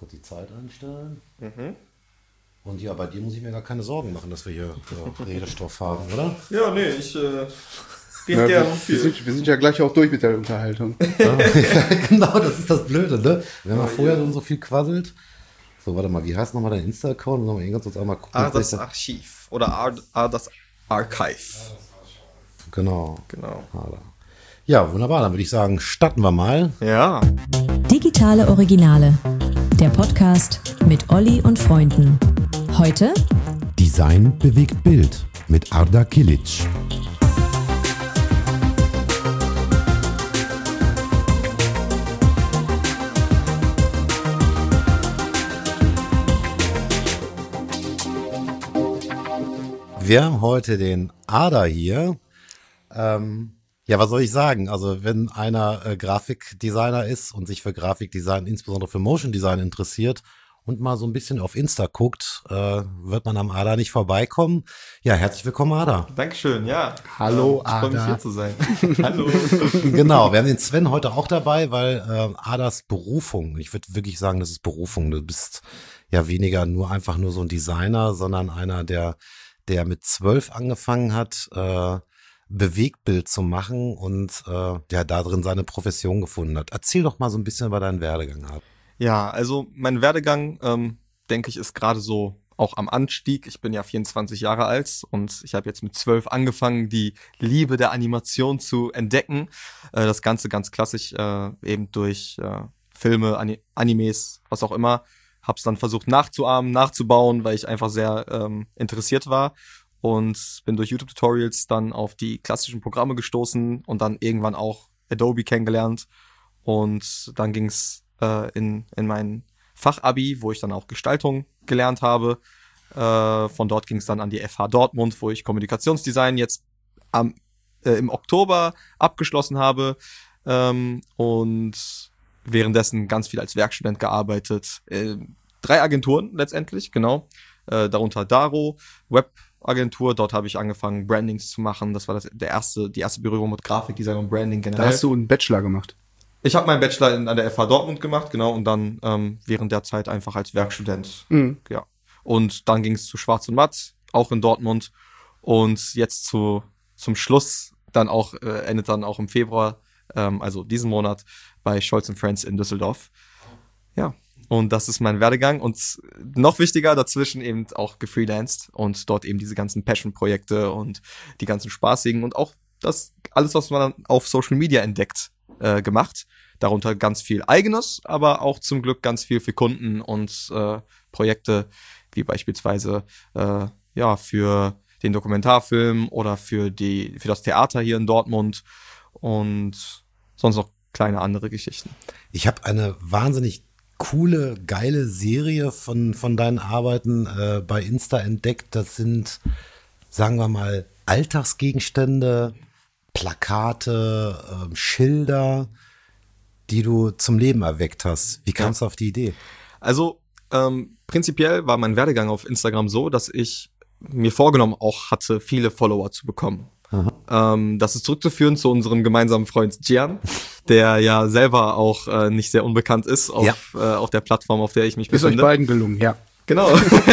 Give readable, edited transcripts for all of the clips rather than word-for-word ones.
kurz die Zeit einstellen. Und ja, bei dir muss ich mir gar keine Sorgen machen, dass wir hier Redestoff haben, oder? Ja, nee, ich rede gerne viel. Wir sind ja gleich auch durch mit der Unterhaltung. Ja, genau, das ist das Blöde, ne? Wenn man vorher so viel quasselt. So, warte mal, wie heißt nochmal dein Insta-Account? Sollen wir ganz kurz einmal gucken. Das Archiv oder das Archive. Genau. Genau. Ja, wunderbar. Dann würde ich sagen, starten wir mal. Ja. Digitale Originale. Der Podcast mit Olli und Freunden. Heute Design bewegt Bild mit Arda Kilic. Wir haben heute den Arda hier. Ja, was soll ich sagen? Also wenn einer Grafikdesigner ist und sich für Grafikdesign, insbesondere für Motion Design interessiert und mal so ein bisschen auf Insta guckt, wird man am Arda nicht vorbeikommen. Ja, herzlich willkommen, Arda. Dankeschön, ja. Hallo, Ich freue mich, Arda. hier zu sein. Hallo. Genau, wir haben den Sven heute auch dabei, weil Ardas Berufung, ich würde wirklich sagen, das ist Berufung. Du bist ja weniger einfach nur so ein Designer, sondern einer, der mit 12 angefangen hat, Bewegtbild zu machen und der da drin seine Profession gefunden hat. Erzähl doch mal so ein bisschen über deinen Werdegang ab. Ja, also mein Werdegang, denke ich, ist gerade so auch am Anstieg. Ich bin ja 24 Jahre alt und ich habe jetzt mit 12 angefangen, die Liebe der Animation zu entdecken. Das Ganze ganz klassisch, eben durch Filme, Animes, was auch immer. Hab's dann versucht nachzuahmen, nachzubauen, weil ich einfach sehr interessiert war. Und bin durch YouTube-Tutorials dann auf die klassischen Programme gestoßen und dann irgendwann auch Adobe kennengelernt. Und dann ging's in mein Fachabi, wo ich dann auch Gestaltung gelernt habe. Von dort ging's dann an die FH Dortmund, wo ich Kommunikationsdesign jetzt im Oktober abgeschlossen habe. Und währenddessen ganz viel als Werkstudent gearbeitet. 3 Agenturen letztendlich, genau. Darunter Daro, Webagentur. Dort habe ich angefangen, Brandings zu machen. Das war die erste Berührung mit Grafikdesign und Branding generell. Da hast du einen Bachelor gemacht. Ich habe meinen Bachelor an der FH Dortmund gemacht, genau. Und dann während der Zeit einfach als Werkstudent. Ja. Und dann ging es zu Schwarz und Matt, auch in Dortmund. Und jetzt zum Schluss dann auch, endet dann auch im Februar, also diesen Monat, bei Scholz & Friends in Düsseldorf. Ja, und das ist mein Werdegang. Und noch wichtiger, dazwischen eben auch gefreelanced und dort eben diese ganzen Passion-Projekte und die ganzen spaßigen und auch das alles, was man dann auf Social Media entdeckt, gemacht. Darunter ganz viel Eigenes, aber auch zum Glück ganz viel für Kunden und Projekte, wie beispielsweise für den Dokumentarfilm oder für das Theater hier in Dortmund und sonst noch kleine andere Geschichten. Ich habe eine wahnsinnig coole, geile Serie von deinen Arbeiten bei Insta entdeckt. Das sind, sagen wir mal, Alltagsgegenstände, Plakate, Schilder, die du zum Leben erweckt hast. Wie kamst du auf die Idee? Also prinzipiell war mein Werdegang auf Instagram so, dass ich mir vorgenommen auch hatte, viele Follower zu bekommen. Das ist zurückzuführen zu unserem gemeinsamen Freund Gian, der ja selber auch nicht sehr unbekannt ist auf der Plattform, auf der ich mich befinde. Ist euch beiden gelungen, ja. Genau.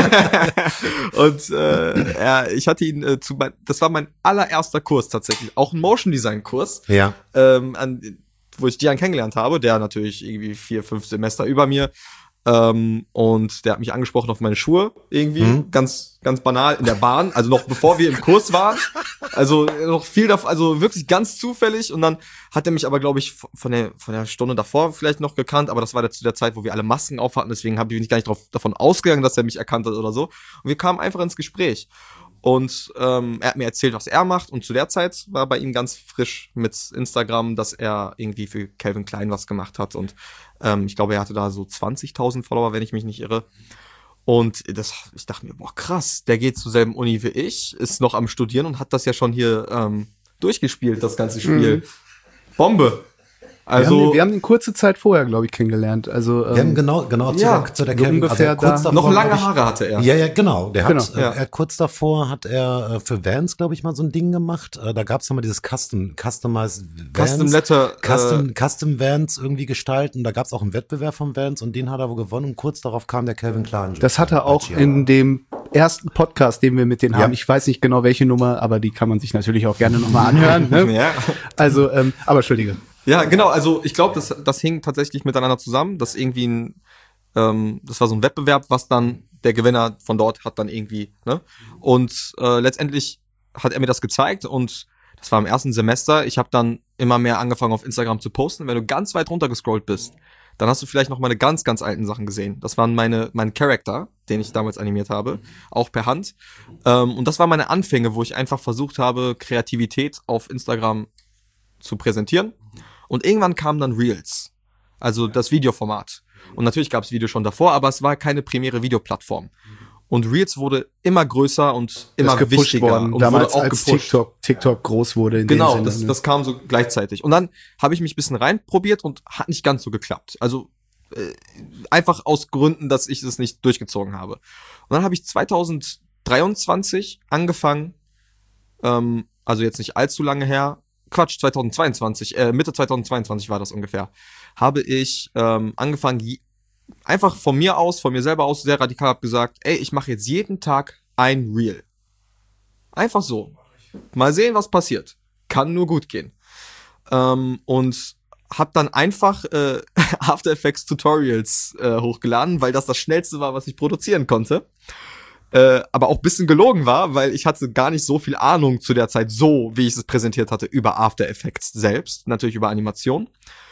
Und ich hatte ihn das war mein allererster Kurs tatsächlich, auch ein Motion Design Kurs, Ja. wo ich Gian kennengelernt habe, der natürlich irgendwie 4-5 Semester über mir. Und der hat mich angesprochen auf meine Schuhe, irgendwie, ganz, ganz banal, in der Bahn, also noch bevor wir im Kurs waren, also noch viel davon, also wirklich ganz zufällig, und dann hat er mich aber, glaube ich, von der Stunde davor vielleicht noch gekannt, aber das war zu der Zeit, wo wir alle Masken auf hatten, deswegen habe ich gar nicht davon ausgegangen, dass er mich erkannt hat oder so, und wir kamen einfach ins Gespräch. Und er hat mir erzählt, was er macht. Und zu der Zeit war bei ihm ganz frisch mit Instagram, dass er irgendwie für Calvin Klein was gemacht hat. Und ich glaube, er hatte da so 20.000 Follower, wenn ich mich nicht irre. Und ich dachte mir, boah, krass, der geht zur selben Uni wie ich, ist noch am Studieren und hat das ja schon hier durchgespielt, das ganze Spiel. Bombe. Also wir haben ihn kurze Zeit vorher, glaube ich, kennengelernt. Also, wir haben genau zu der so Kevin, ungefähr kurz da. davor noch lange hab ich- Haare hatte er. Ja, genau. Genau. Er hat kurz davor hat er für Vans, glaube ich, mal so ein Ding gemacht. Da gab es nochmal dieses Customized Vans. Custom Letter. Custom Vans irgendwie gestalten. Da gab es auch einen Wettbewerb von Vans und den hat er wohl gewonnen. Und kurz darauf kam der Calvin Klein. Das hat er auch in dem ersten Podcast, den wir mit denen haben. Ich weiß nicht genau, welche Nummer, aber die kann man sich natürlich auch gerne nochmal anhören. Ne? Ja. Also, aber Entschuldige. Ja, genau, also ich glaube, das hing tatsächlich miteinander zusammen, dass irgendwie das war so ein Wettbewerb, was dann der Gewinner von dort hat dann irgendwie, ne? Und letztendlich hat er mir das gezeigt und das war im ersten Semester. Ich habe dann immer mehr angefangen auf Instagram zu posten. Wenn du ganz weit runter gescrollt bist, dann hast du vielleicht noch meine ganz, ganz alten Sachen gesehen. Das waren mein Charakter, den ich damals animiert habe, auch per Hand. Und das waren meine Anfänge, wo ich einfach versucht habe, Kreativität auf Instagram zu präsentieren. Und irgendwann kamen dann Reels, also das Videoformat. Und natürlich gab es Video schon davor, aber es war keine primäre Videoplattform. Und Reels wurde immer größer und immer wichtiger. Worden. Und Damals wurde auch als gepusht. TikTok groß wurde. In Genau, dem Sinne, das kam so gleichzeitig. Und dann habe ich mich ein bisschen reinprobiert und hat nicht ganz so geklappt. Also einfach aus Gründen, dass ich es nicht durchgezogen habe. Und dann habe ich 2023 angefangen, also jetzt nicht allzu lange her, 2022, Mitte 2022 war das ungefähr, habe ich angefangen, einfach von mir selber aus, sehr radikal, habe gesagt, ey, ich mache jetzt jeden Tag ein Reel. Einfach so. Mal sehen, was passiert. Kann nur gut gehen. Und habe dann einfach After Effects Tutorials hochgeladen, weil das Schnellste war, was ich produzieren konnte. Aber auch ein bisschen gelogen war, weil ich hatte gar nicht so viel Ahnung zu der Zeit, so wie ich es präsentiert hatte, über After Effects selbst, natürlich über Animation.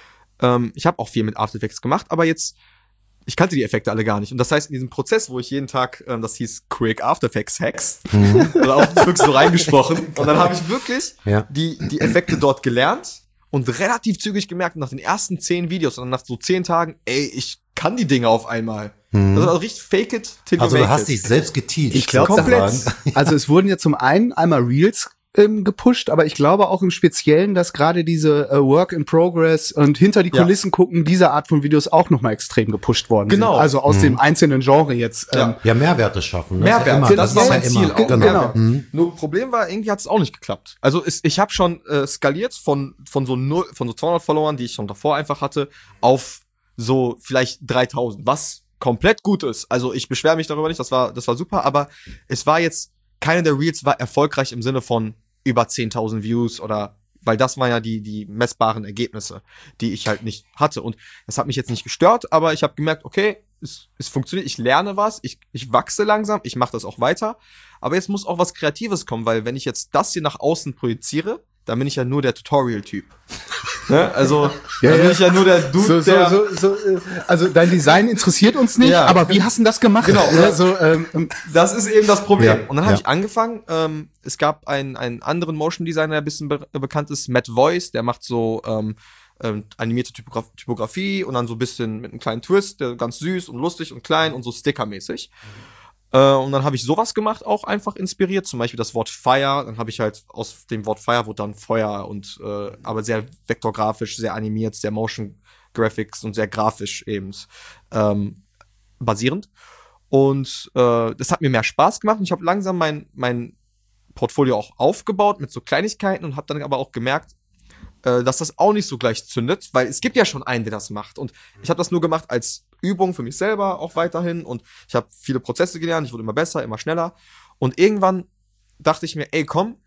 Ich habe auch viel mit After Effects gemacht, aber ich kannte die Effekte alle gar nicht. Und das heißt, in diesem Prozess, wo ich jeden Tag, das hieß Quick After Effects Hacks, oder auch wirklich so reingesprochen. Und dann habe ich wirklich die Effekte dort gelernt und relativ zügig gemerkt, nach den ersten 10 Videos und nach so 10 Tagen, ey, ich kann die Dinge auf einmal. Das war richtig fake it till you Also make du hast it. dich selbst geteacht. Ich glaube komplett. Also es wurden ja zum einen einmal Reels gepusht, aber ich glaube auch im Speziellen, dass gerade diese Work in Progress und hinter die Kulissen gucken, diese Art von Videos auch nochmal extrem gepusht worden Genau. sind. Also aus dem einzelnen Genre jetzt. Ja, Mehrwerte schaffen. Ne? Mehrwert, Das das ist war ja mein immer. Ziel auch. Genau. Mehrwert. Nur Problem war, irgendwie hat es auch nicht geklappt. Also ich habe schon skaliert von so 200 Followern, die ich schon davor einfach hatte, auf so vielleicht 3000, was komplett gut ist. Also ich beschwere mich darüber nicht, das war super, aber es war jetzt, keine der Reels war erfolgreich im Sinne von über 10.000 Views oder, weil das waren ja die messbaren Ergebnisse, die ich halt nicht hatte. Und das hat mich jetzt nicht gestört, aber ich habe gemerkt, okay, es funktioniert, ich lerne was, ich wachse langsam, ich mache das auch weiter. Aber jetzt muss auch was Kreatives kommen, weil wenn ich jetzt das hier nach außen projiziere, dann bin ich ja nur der Tutorial-Typ. Ne? Also, dann bin ich ja nur der Dude, also dein Design interessiert uns nicht, aber wie hast du das gemacht? Genau. Das ist eben das Problem. Ja. Und dann habe ich angefangen, es gab einen anderen Motion Designer, der ein bisschen bekannt ist, Matt Voice, der macht so animierte Typografie und dann so ein bisschen mit einem kleinen Twist, der ganz süß und lustig und klein und so stickermäßig. Und dann habe ich sowas gemacht, auch einfach inspiriert, zum Beispiel das Wort Fire, dann habe ich halt aus dem Wort Fire wurde dann Feuer und aber sehr vektorgrafisch, sehr animiert, sehr Motion Graphics und sehr grafisch eben basierend. Und das hat mir mehr Spaß gemacht und ich habe langsam mein Portfolio auch aufgebaut mit so Kleinigkeiten und habe dann aber auch gemerkt, dass das auch nicht so gleich zündet, weil es gibt ja schon einen, der das macht. Und ich habe das nur gemacht als Übung für mich selber auch weiterhin und ich habe viele Prozesse gelernt, ich wurde immer besser, immer schneller. Und irgendwann dachte ich mir, ey, komm,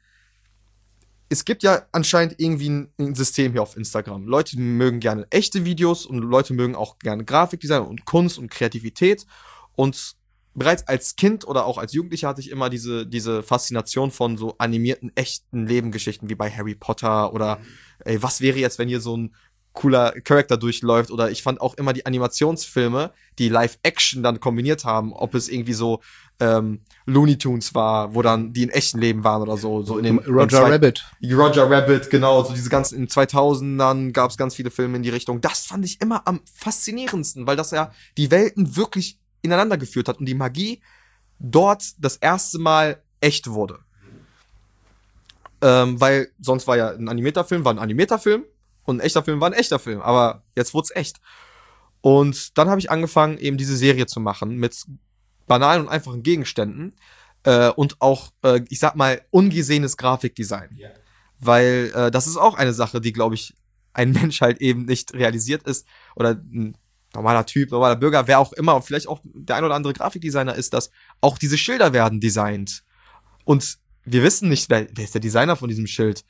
es gibt ja anscheinend irgendwie ein System hier auf Instagram. Leute mögen gerne echte Videos und Leute mögen auch gerne Grafikdesign und Kunst und Kreativität. Und bereits als Kind oder auch als Jugendlicher hatte ich immer diese Faszination von so animierten, echten Lebengeschichten wie bei Harry Potter oder ey, was wäre jetzt, wenn hier so ein cooler Charakter durchläuft, oder ich fand auch immer die Animationsfilme, die Live-Action dann kombiniert haben, ob es irgendwie so Looney Tunes war, wo dann die in echten Leben waren oder so in dem Roger Rabbit, genau, so diese ganzen, in den 2000ern gab es ganz viele Filme in die Richtung. Das fand ich immer am faszinierendsten, weil das ja die Welten wirklich ineinander geführt hat und die Magie dort das erste Mal echt wurde. Weil sonst war ja ein animierter Film, Und ein echter Film war ein echter Film, aber jetzt wurde es echt. Und dann habe ich angefangen, eben diese Serie zu machen mit banalen und einfachen Gegenständen und auch, ich sag mal, ungesehenes Grafikdesign. Yeah. Weil das ist auch eine Sache, die, glaube ich, ein Mensch halt eben nicht realisiert ist oder ein normaler Typ, normaler Bürger, wer auch immer, vielleicht auch der ein oder andere Grafikdesigner ist, dass auch diese Schilder werden designt. Und wir wissen nicht, wer ist der Designer von diesem Schild.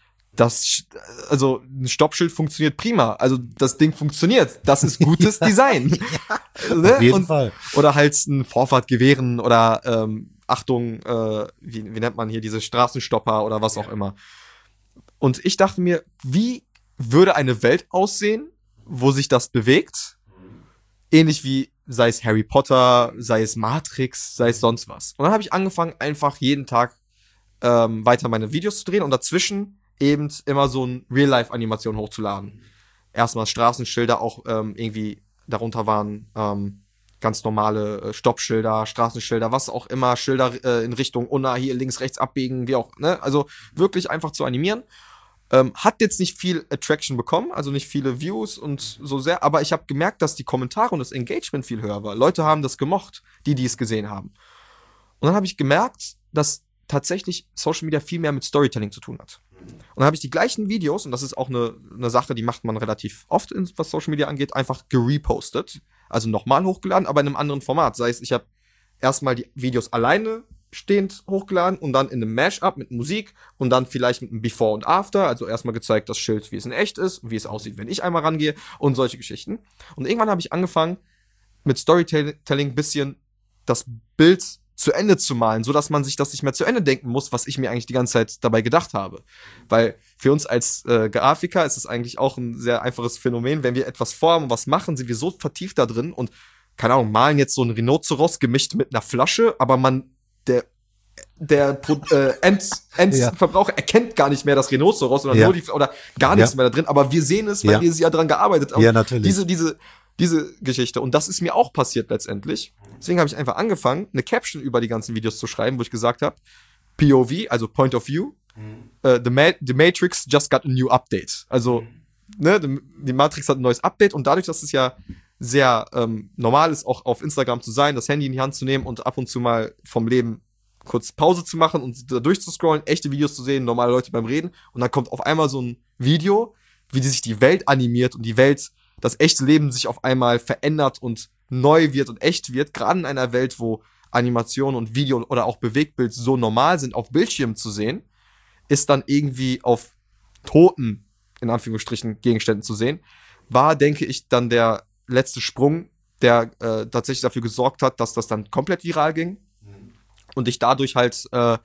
Also ein Stoppschild funktioniert prima. Also das Ding funktioniert. Das ist gutes Design. Ja, ne? Auf jeden Fall. Oder halt ein Vorfahrtgewehren oder Achtung, wie nennt man hier diese Straßenstopper oder was auch immer. Und ich dachte mir, wie würde eine Welt aussehen, wo sich das bewegt? Ähnlich wie, sei es Harry Potter, sei es Matrix, sei es sonst was. Und dann habe ich angefangen, einfach jeden Tag weiter meine Videos zu drehen und dazwischen eben immer so ein Real-Life-Animation hochzuladen. Erstmal Straßenschilder, auch irgendwie darunter waren ganz normale Stoppschilder, Straßenschilder, was auch immer, Schilder in Richtung Unna, hier links, rechts abbiegen, wie auch, ne? Also wirklich einfach zu animieren. Hat jetzt nicht viel Attraction bekommen, also nicht viele Views und so sehr, aber ich habe gemerkt, dass die Kommentare und das Engagement viel höher war. Leute haben das gemocht, die es gesehen haben. Und dann habe ich gemerkt, dass tatsächlich Social Media viel mehr mit Storytelling zu tun hat. Und dann habe ich die gleichen Videos, und das ist auch eine Sache, die macht man relativ oft, was Social Media angeht, einfach gerepostet, also nochmal hochgeladen, aber in einem anderen Format. Sei es, ich habe erstmal die Videos alleine stehend hochgeladen und dann in einem Mashup mit Musik und dann vielleicht mit einem Before und After, also erstmal gezeigt, das Schild, wie es in echt ist, wie es aussieht, wenn ich einmal rangehe und solche Geschichten. Und irgendwann habe ich angefangen, mit Storytelling ein bisschen das Bild zu Ende zu malen, so dass man sich das nicht mehr zu Ende denken muss, was ich mir eigentlich die ganze Zeit dabei gedacht habe. Weil für uns als Grafiker ist es eigentlich auch ein sehr einfaches Phänomen, wenn wir etwas formen und was machen, sind wir so vertieft da drin und, keine Ahnung, malen jetzt so einen Rhinoceros gemischt mit einer Flasche, aber der Endverbraucher erkennt gar nicht mehr das Rhinoceros oder nur oder gar nichts mehr da drin, aber wir sehen es, weil wir ja dran gearbeitet haben. Ja, natürlich. Diese Geschichte. Und das ist mir auch passiert letztendlich. Deswegen habe ich einfach angefangen, eine Caption über die ganzen Videos zu schreiben, wo ich gesagt habe, POV, also Point of View, the Matrix just got a new update. Also, ne, die Matrix hat ein neues Update und dadurch, dass es ja sehr normal ist, auch auf Instagram zu sein, das Handy in die Hand zu nehmen und ab und zu mal vom Leben kurz Pause zu machen und da durchzuscrollen, echte Videos zu sehen, normale Leute beim Reden und dann kommt auf einmal so ein Video, wie sich die Welt animiert und die Welt, das echte Leben sich auf einmal verändert und neu wird und echt wird, gerade in einer Welt, wo Animation und Video oder auch Bewegtbild so normal sind, auf Bildschirmen zu sehen, ist dann irgendwie auf toten, in Anführungsstrichen, Gegenständen zu sehen, war, denke ich, dann der letzte Sprung, der tatsächlich dafür gesorgt hat, dass das dann komplett viral ging und ich dadurch halt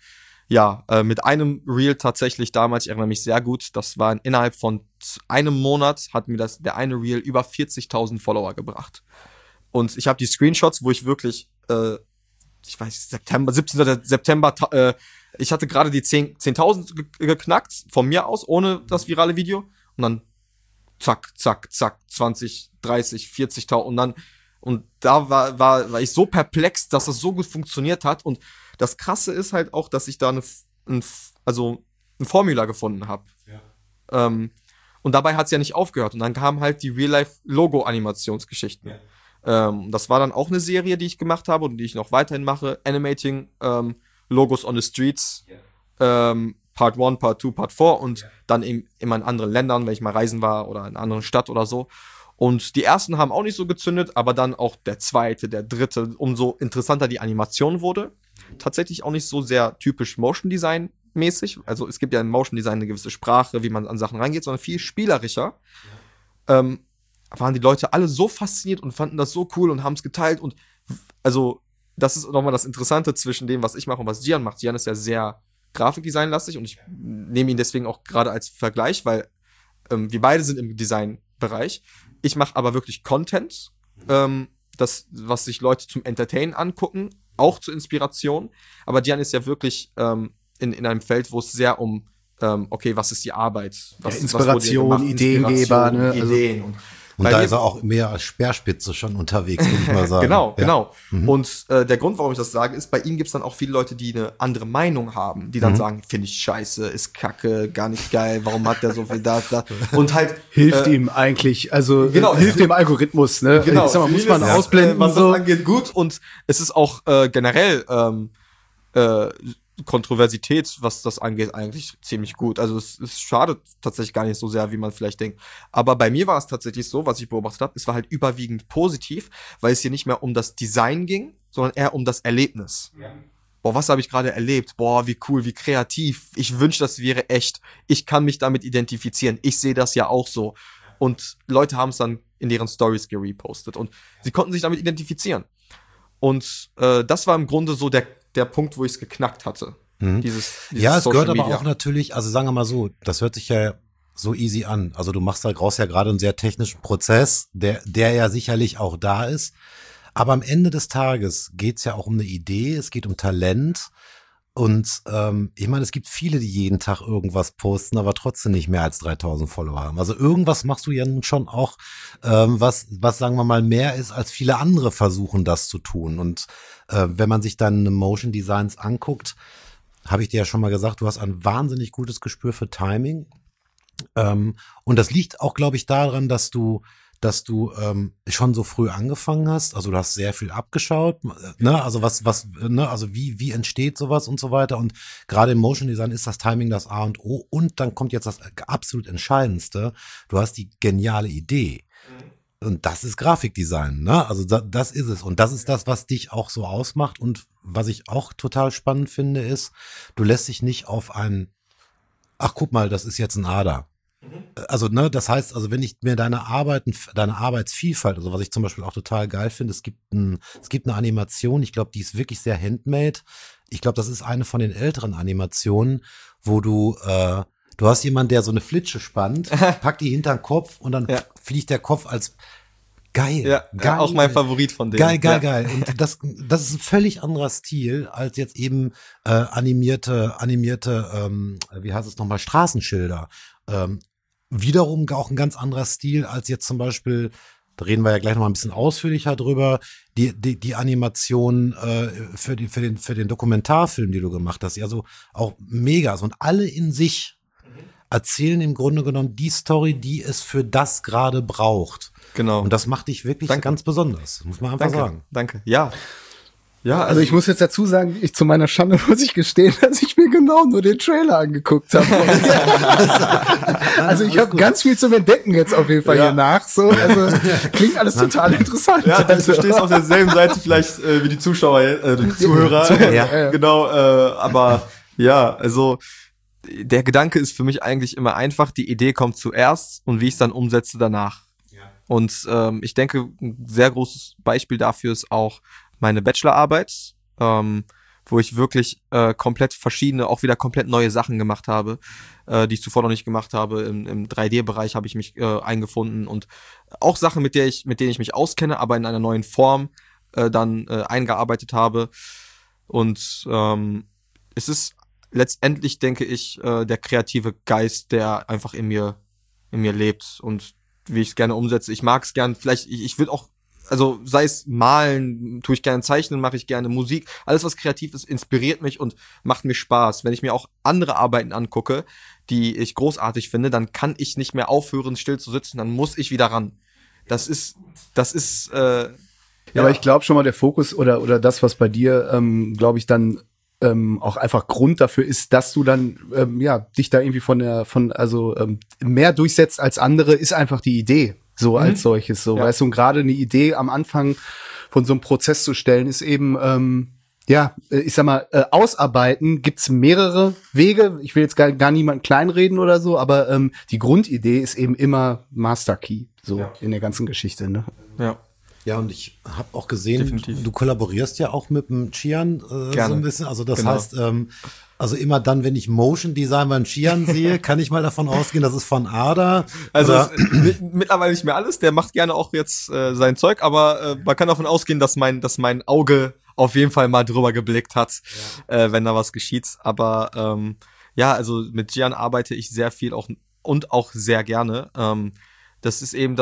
mit einem Reel tatsächlich damals, ich erinnere mich sehr gut, das war innerhalb von einem Monat, hat mir der eine Reel über 40.000 Follower gebracht. Und ich habe die Screenshots, wo ich wirklich, ich weiß, 17. September, ich hatte gerade die 10.000 geknackt, von mir aus, ohne das virale Video. Und dann zack, zack, zack, 20, 30, 40.000 und da war ich so perplex, dass das so gut funktioniert hat. Und das Krasse ist halt auch, dass ich da ein Formula gefunden habe. Ja. Und dabei hat es ja nicht aufgehört. Und dann kamen halt die Real-Life-Logo-Animationsgeschichten. Ja. Das war dann auch eine Serie, die ich gemacht habe und die ich noch weiterhin mache. Animating Logos on the Streets. Yeah. Part 1, Part 2, Part 4 und dann eben immer in anderen Ländern, wenn ich mal reisen war oder in einer anderen Stadt oder so. Und die ersten haben auch nicht so gezündet, aber dann auch der zweite, der dritte, umso interessanter die Animation wurde. Tatsächlich auch nicht so sehr typisch Motion Design mäßig. Also es gibt ja in Motion Design eine gewisse Sprache, wie man an Sachen rangeht, sondern viel spielerischer. Waren die Leute alle so fasziniert und fanden das so cool und haben es geteilt. Und also das ist nochmal das Interessante zwischen dem, was ich mache und was Gian macht. Gian ist ja sehr Grafikdesign-lastig und ich nehme ihn deswegen auch gerade als Vergleich, weil wir beide sind im Design-Bereich. Ich mache aber wirklich Content, das, was sich Leute zum Entertainen angucken, auch zur Inspiration. Aber Gian ist ja wirklich in einem Feld, wo es sehr um okay, was ist die Arbeit? Inspiration, Ideengeber, ne? Ideen. Und Und da ist er auch mehr als Speerspitze schon unterwegs, würde ich mal sagen. Genau. Und der Grund, warum ich das sage, ist, bei ihm gibt's dann auch viele Leute, die eine andere Meinung haben, die dann sagen, finde ich scheiße, ist kacke, gar nicht geil, warum hat der so viel da. Und halt hilft ihm eigentlich, also hilft dem Algorithmus, ne? Genau, ich sag mal, muss man ausblenden, was so. das angeht, gut. Und es ist auch generell Kontroversität, was das angeht, eigentlich ziemlich gut. Also es schadet tatsächlich gar nicht so sehr, wie man vielleicht denkt. Aber bei mir war es tatsächlich so, was ich beobachtet habe, es war halt überwiegend positiv, weil es hier nicht mehr um das Design ging, sondern eher um das Erlebnis. Ja. Boah, was habe ich gerade erlebt? Boah, wie cool, wie kreativ. Ich wünschte, das wäre echt. Ich kann mich damit identifizieren. Ich sehe das ja auch so. Und Leute haben es dann in deren Stories gerepostet und sie konnten sich damit identifizieren. Und das war im Grunde so der Punkt, wo ich es geknackt hatte. Dieses ja, es Social gehört aber Media. auch natürlich, also sagen wir mal so, das hört sich ja so easy an. Also du machst da raus ja gerade einen sehr technischen Prozess, der ja sicherlich auch da ist. Aber am Ende des Tages geht's ja auch um eine Idee, es geht um Talent. Und ich meine, es gibt viele, die jeden Tag irgendwas posten, aber trotzdem nicht mehr als 3000 Follower haben. Also irgendwas machst du ja nun schon auch, was sagen wir mal mehr ist, als viele andere versuchen, das zu tun. Und wenn man sich dann Motion Designs anguckt, habe ich dir ja schon mal gesagt, du hast ein wahnsinnig gutes Gespür für Timing. Und das liegt auch, glaube ich, daran, dass du schon so früh angefangen hast, also du hast sehr viel abgeschaut, ne, also also wie entsteht sowas und so weiter, und gerade im Motion Design ist das Timing das A und O, und dann kommt jetzt das absolut Entscheidendste, du hast die geniale Idee. Und das ist Grafikdesign, ne? Also das ist es. Und das ist das, was dich auch so ausmacht. Und was ich auch total spannend finde, ist, du lässt dich nicht auf ach, guck mal, das ist jetzt ein Ader. Also, ne, das heißt, also wenn ich mir deine Arbeitsvielfalt, also was ich zum Beispiel auch total geil finde, es gibt eine Animation, ich glaube, die ist wirklich sehr handmade. Ich glaube, das ist eine von den älteren Animationen, wo du hast jemanden, der so eine Flitsche spannt, packt die hinter den Kopf und dann fliegt der Kopf als geil. Ja, geil. Auch mein Favorit von denen. Geil. Und das ist ein völlig anderer Stil als jetzt eben animierte, wie heißt es nochmal, Straßenschilder. Wiederum auch ein ganz anderer Stil als jetzt zum Beispiel, da reden wir ja gleich noch mal ein bisschen ausführlicher drüber, die Animation für den Dokumentarfilm, die du gemacht hast, also auch mega. Und alle in sich erzählen im Grunde genommen die Story, die es für das gerade braucht. Genau. Und das macht dich wirklich ganz besonders, muss man einfach sagen. Danke. Ja. Ja, also ich muss jetzt dazu sagen, zu meiner Schande muss ich gestehen, dass ich mir genau nur den Trailer angeguckt habe. Also ich habe ganz viel zum Entdecken jetzt auf jeden Fall hier nach. So, also klingt alles total interessant. Ja, du stehst auf derselben Seite vielleicht wie die Zuschauer, die Zuhörer. Ja. Genau, aber ja, also der Gedanke ist für mich eigentlich immer einfach, die Idee kommt zuerst und wie ich es dann umsetze danach. Ja. Und ich denke, ein sehr großes Beispiel dafür ist auch meine Bachelorarbeit, wo ich wirklich komplett verschiedene, auch wieder komplett neue Sachen gemacht habe, die ich zuvor noch nicht gemacht habe. Im 3D-Bereich habe ich mich eingefunden und auch Sachen, mit denen ich mich auskenne, aber in einer neuen Form dann eingearbeitet habe. Und es ist letztendlich, denke ich, der kreative Geist, der einfach in mir lebt und wie ich es gerne umsetze. Ich mag es gern, vielleicht, ich würde auch, also sei es malen, tue ich gerne zeichnen, mache ich gerne Musik. Alles, was kreativ ist, inspiriert mich und macht mir Spaß. Wenn ich mir auch andere Arbeiten angucke, die ich großartig finde, dann kann ich nicht mehr aufhören, still zu sitzen, dann muss ich wieder ran. Das ist ja, aber ich glaube schon mal, der Fokus oder das, was bei dir, glaube ich, dann auch einfach Grund dafür ist, dass du dann dich da irgendwie mehr durchsetzt als andere, ist einfach die Idee. So als solches, so, weißt du, und gerade eine Idee am Anfang von so einem Prozess zu stellen, ist eben, ich sag mal, ausarbeiten gibt's mehrere Wege. Ich will jetzt gar niemanden kleinreden oder so, aber die Grundidee ist eben immer Master Key, so in der ganzen Geschichte, ne? Ja. Ja, und ich habe auch gesehen, Definitiv. du kollaborierst ja auch mit dem Chian so ein bisschen. Also das Genau. heißt, also immer dann, wenn ich Motion Design beim Chian sehe, kann ich mal davon ausgehen, das ist von Ada. Also mittlerweile nicht mehr alles. Der macht gerne auch jetzt sein Zeug, aber man kann davon ausgehen, dass mein Auge auf jeden Fall mal drüber geblickt hat, wenn da was geschieht. Aber also mit Gian arbeite ich sehr viel auch sehr gerne. Das ist eben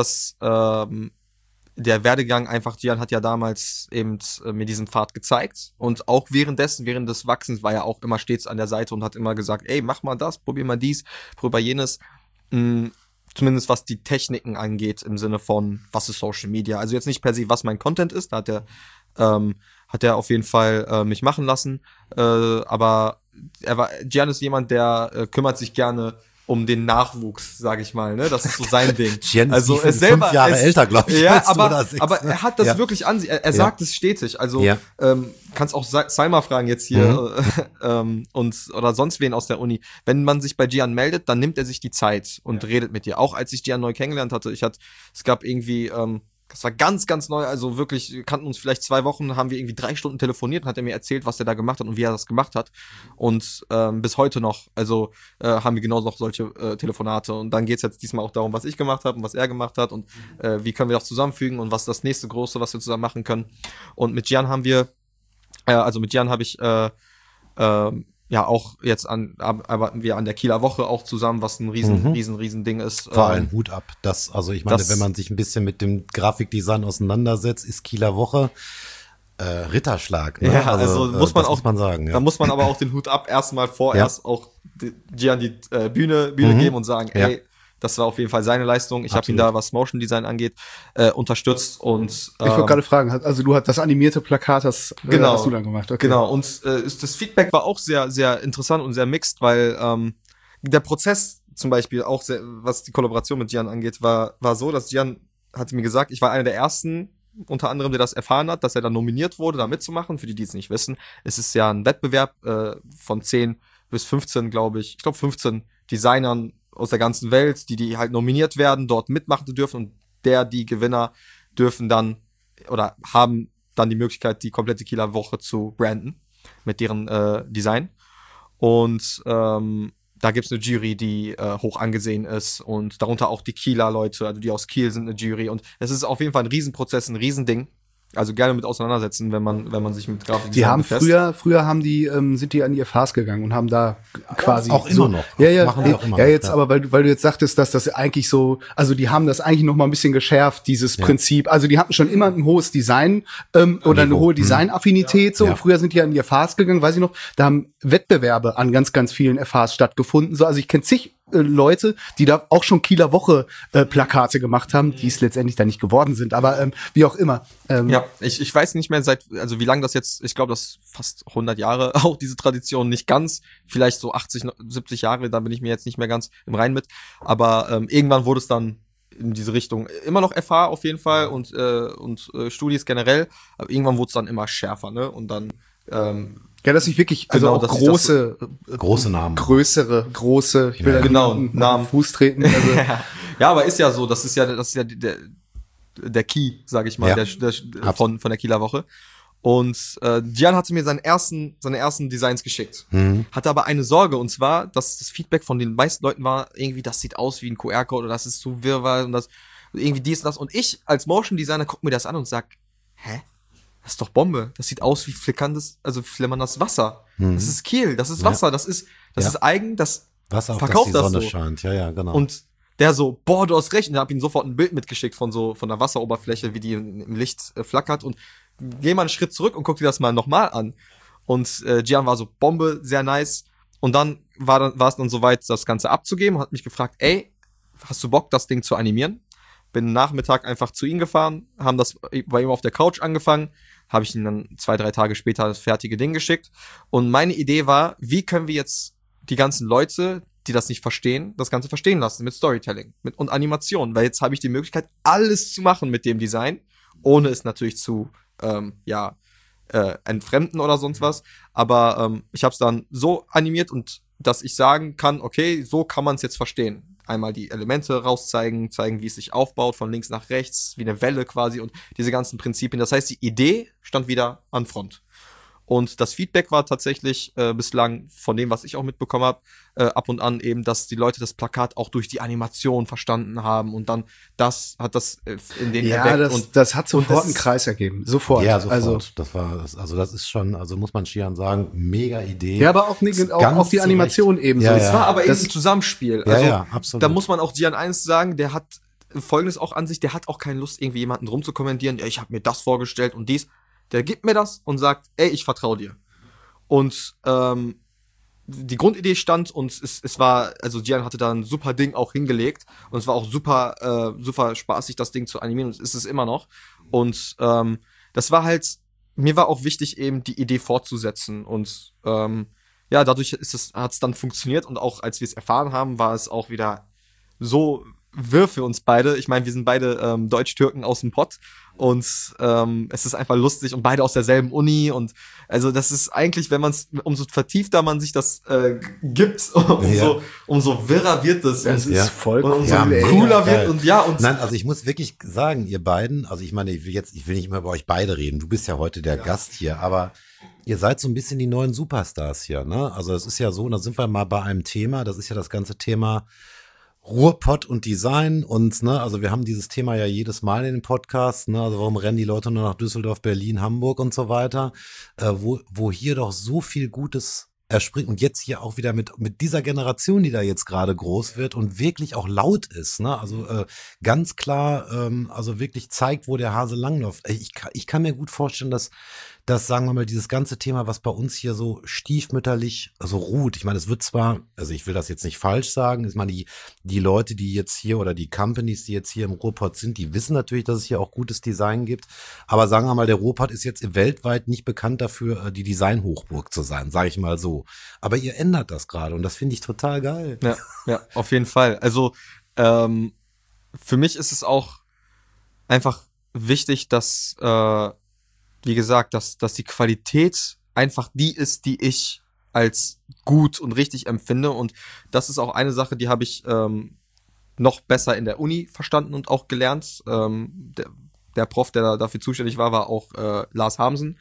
der Werdegang einfach, Gian hat ja damals eben mir diesen Pfad gezeigt und auch während des Wachsens war er auch immer stets an der Seite und hat immer gesagt, ey, mach mal das, probier mal dies, probier jenes, zumindest was die Techniken angeht im Sinne von, was ist Social Media, also jetzt nicht per se, was mein Content ist, da hat er auf jeden Fall mich machen lassen, aber Gian ist jemand, der kümmert sich gerne um den Nachwuchs, sage ich mal, ne? Das ist so sein Ding. Gian also ist selber 5 Jahre älter, glaube ich. Ja, als du oder 6, aber er hat das wirklich an sich. Er sagt es stetig. Also kannst auch Salma fragen jetzt hier oder sonst wen aus der Uni. Wenn man sich bei Gian meldet, dann nimmt er sich die Zeit und redet mit dir. Auch als ich Gian neu kennengelernt hatte, es gab irgendwie das war ganz, ganz neu, also wirklich, wir kannten uns vielleicht 2 Wochen, haben wir irgendwie 3 Stunden telefoniert und hat er mir erzählt, was er da gemacht hat und wie er das gemacht hat. Und bis heute noch, also haben wir genauso noch solche Telefonate. Und dann geht's jetzt diesmal auch darum, was ich gemacht habe und was er gemacht hat und wie können wir das zusammenfügen und was ist das nächste Große, was wir zusammen machen können. Und mit Gian habe ich auch jetzt arbeiten wir an der Kieler Woche auch zusammen, was ein riesen Ding ist. Vor allem Hut ab. Also ich meine, wenn man sich ein bisschen mit dem Grafikdesign auseinandersetzt, ist Kieler Woche Ritterschlag. Ne? Ja, also muss man sagen. Ja. Da muss man aber auch den Hut ab erstmal auch Gian die Bühne geben und sagen, ey, das war auf jeden Fall seine Leistung. Ich habe ihn da, was Motion Design angeht, unterstützt und ich wollte gerade fragen, also du hast das animierte Plakat, hast du dann gemacht. Okay. Genau, und das Feedback war auch sehr, sehr interessant und sehr mixed, weil der Prozess zum Beispiel auch, was die Kollaboration mit Gian angeht, war so, dass Gian hatte mir gesagt, ich war einer der ersten, unter anderem, der das erfahren hat, dass er dann nominiert wurde, da mitzumachen. Für die es nicht wissen, es ist ja ein Wettbewerb von 10 bis 15, glaube ich. Ich glaube 15 Designern aus der ganzen Welt, die halt nominiert werden, dort mitmachen zu dürfen und die Gewinner dürfen dann oder haben dann die Möglichkeit, die komplette Kieler Woche zu branden mit deren Design. Und da gibt's eine Jury, die hoch angesehen ist und darunter auch die Kieler Leute, also die aus Kiel sind eine Jury und es ist auf jeden Fall ein Riesenprozess, ein Riesending. Also gerne mit auseinandersetzen, wenn man sich mit Grafikdesign Die haben früher sind die an die FHs gegangen und haben da quasi auch immer noch. Machen die auch immer noch, jetzt, aber weil du jetzt sagtest, dass das eigentlich so, also die haben das eigentlich noch mal ein bisschen geschärft, dieses Prinzip. Also die hatten schon immer ein hohes Design oder eine hohe Designaffinität so. Und früher sind die an die FHs gegangen, weiß ich noch. Da haben Wettbewerbe an ganz, ganz vielen FHs stattgefunden. So, also ich kenne zig Leute, die da auch schon Kieler Woche Plakate gemacht haben, die es letztendlich dann nicht geworden sind, aber wie auch immer. Ich weiß nicht mehr also wie lange das jetzt, ich glaube, das fast 100 Jahre auch diese Tradition, nicht ganz, vielleicht so 80, 70 Jahre, da bin ich mir jetzt nicht mehr ganz im Reinen mit, aber irgendwann wurde es dann in diese Richtung, immer noch FH auf jeden Fall und Studis generell, aber irgendwann wurde es dann immer schärfer, ne, und dann dass ich wirklich, also auch große Namen. Große, ich will Namen Fuß treten. Also. Ja, aber ist ja so, das ist ja der Key, sage ich mal, von der Kieler Woche. Und Gian hatte mir seine ersten Designs geschickt. Hatte aber eine Sorge, und zwar, dass das Feedback von den meisten Leuten war, irgendwie, das sieht aus wie ein QR-Code oder das ist zu wirrwarr und das irgendwie dies und das. Und ich als Motion Designer guck mir das an und sag, hä? Das ist doch Bombe. Das sieht aus wie flimmerndes Wasser. Das ist Kiel, das ist Wasser, das ist eigen, das Wasser, verkauft auf das die Sonne so. Scheint. Ja, genau. Und der so, boah, du hast recht. Und er hab ihm sofort ein Bild mitgeschickt von der Wasseroberfläche, wie die im Licht flackert. Und geh mal einen Schritt zurück und guck dir das mal nochmal an. Und Gian war so, Bombe, sehr nice. Und dann war es dann soweit, das Ganze abzugeben. Und hat mich gefragt, ey, hast du Bock, das Ding zu animieren? Bin Nachmittag einfach zu ihm gefahren, haben das bei ihm auf der Couch angefangen, habe ich ihm dann 2-3 Tage später das fertige Ding geschickt. Und meine Idee war, wie können wir jetzt die ganzen Leute, die das nicht verstehen, das Ganze verstehen lassen mit Storytelling und Animation. Weil jetzt habe ich die Möglichkeit, alles zu machen mit dem Design, ohne es natürlich zu entfremden oder sonst was. Aber ich habe es dann so animiert und dass ich sagen kann, okay, so kann man es jetzt verstehen. Einmal die Elemente zeigen, wie es sich aufbaut, von links nach rechts, wie eine Welle quasi und diese ganzen Prinzipien. Das heißt, die Idee stand wieder an Front. Und das Feedback war tatsächlich bislang von dem, was ich auch mitbekommen habe, ab und an eben, dass die Leute das Plakat auch durch die Animation verstanden haben und dann hat das in den erweckt. Das hat sofort einen Kreis ergeben. Sofort. Ja, sofort. Also, das ist schon, also muss man Gian sagen, mega Idee. Ja, aber auch die Animation ebenso. Es war aber eben ein Zusammenspiel. Also, ja, absolut. Da muss man auch Gian eins sagen, der hat Folgendes auch an sich, der hat auch keine Lust, irgendwie jemanden rumzukommentieren, ja, ich habe mir das vorgestellt und dies. Der gibt mir das und sagt, ey, ich vertraue dir. Und die Grundidee stand und es war, also Gian hatte da ein super Ding auch hingelegt und es war auch super spaßig, das Ding zu animieren und es ist immer noch. Und das war halt, mir war auch wichtig, eben die Idee fortzusetzen und dadurch hat es dann funktioniert und auch als wir es erfahren haben, war es auch wieder so wirr für uns beide. Ich meine, wir sind beide Deutsch-Türken aus dem Pott und es ist einfach lustig und beide aus derselben Uni und also das ist eigentlich, wenn man es, umso vertiefter man sich das gibt, umso wirrer wird das. Das ist voll cool. Und umso cooler wird und Nein, also ich muss wirklich sagen, ihr beiden, also ich meine, ich will nicht immer über euch beide reden, du bist ja heute der Gast hier, aber ihr seid so ein bisschen die neuen Superstars hier, ne? Also es ist ja so, und da sind wir mal bei einem Thema, das ist ja das ganze Thema Ruhrpott und Design und, ne, also wir haben dieses Thema ja jedes Mal in den Podcasts, ne, also warum rennen die Leute nur nach Düsseldorf, Berlin, Hamburg und so weiter, wo hier doch so viel Gutes erspringt und jetzt hier auch wieder mit dieser Generation, die da jetzt gerade groß wird und wirklich auch laut ist, ne, also ganz klar, also wirklich zeigt, wo der Hase langläuft. Ich kann mir gut vorstellen, dass sagen wir mal, dieses ganze Thema, was bei uns hier so stiefmütterlich also ruht. Ich meine, es wird zwar, also ich will das jetzt nicht falsch sagen, ich meine, die Leute, die jetzt hier oder die Companies, die jetzt hier im Ruhrpott sind, die wissen natürlich, dass es hier auch gutes Design gibt. Aber sagen wir mal, der Ruhrpott ist jetzt weltweit nicht bekannt dafür, die Designhochburg zu sein, sage ich mal so. Aber ihr ändert das gerade und das finde ich total geil. Ja, auf jeden Fall. Also für mich ist es auch einfach wichtig, dass wie gesagt, dass die Qualität einfach die ist, die ich als gut und richtig empfinde. Und das ist auch eine Sache, die habe ich noch besser in der Uni verstanden und auch gelernt. Der Prof, der dafür zuständig war auch Lars Hamsen.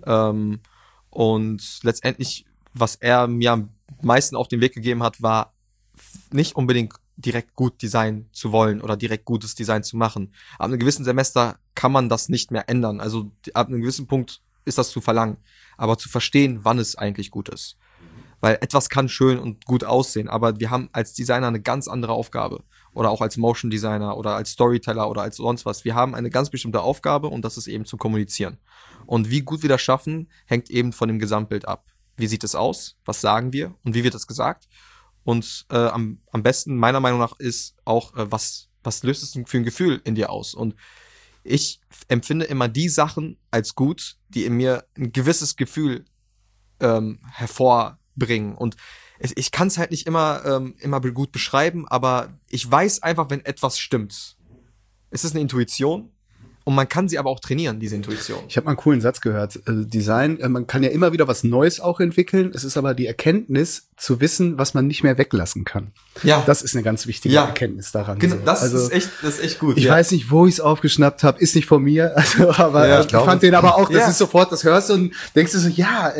Und letztendlich, was er mir am meisten auf den Weg gegeben hat, war nicht unbedingt direkt gut designen zu wollen oder direkt gutes Design zu machen. Ab einem gewissen Semester kann man das nicht mehr ändern. Also ab einem gewissen Punkt ist das zu verlangen. Aber zu verstehen, wann es eigentlich gut ist. Weil etwas kann schön und gut aussehen, aber wir haben als Designer eine ganz andere Aufgabe. Oder auch als Motion Designer oder als Storyteller oder als sonst was. Wir haben eine ganz bestimmte Aufgabe und das ist eben zu kommunizieren. Und wie gut wir das schaffen, hängt eben von dem Gesamtbild ab. Wie sieht es aus? Was sagen wir? Und wie wird es gesagt? Und am besten, meiner Meinung nach, ist auch, was löst es für ein Gefühl in dir aus? Und ich empfinde immer die Sachen als gut, die in mir ein gewisses Gefühl hervorbringen. Und ich kann es halt nicht immer gut beschreiben, aber ich weiß einfach, wenn etwas stimmt. Es ist eine Intuition. Und man kann sie aber auch trainieren, diese Intuition. Ich habe mal einen coolen Satz gehört. Design, man kann ja immer wieder was Neues auch entwickeln. Es ist aber die Erkenntnis, zu wissen, was man nicht mehr weglassen kann. Ja. Das ist eine ganz wichtige Erkenntnis daran. Genau, so. das ist echt gut. Ich weiß nicht, wo ich es aufgeschnappt habe, ist nicht von mir. Also, aber ich fand den aber auch, das ist sofort, das hörst du und denkst du so, ja.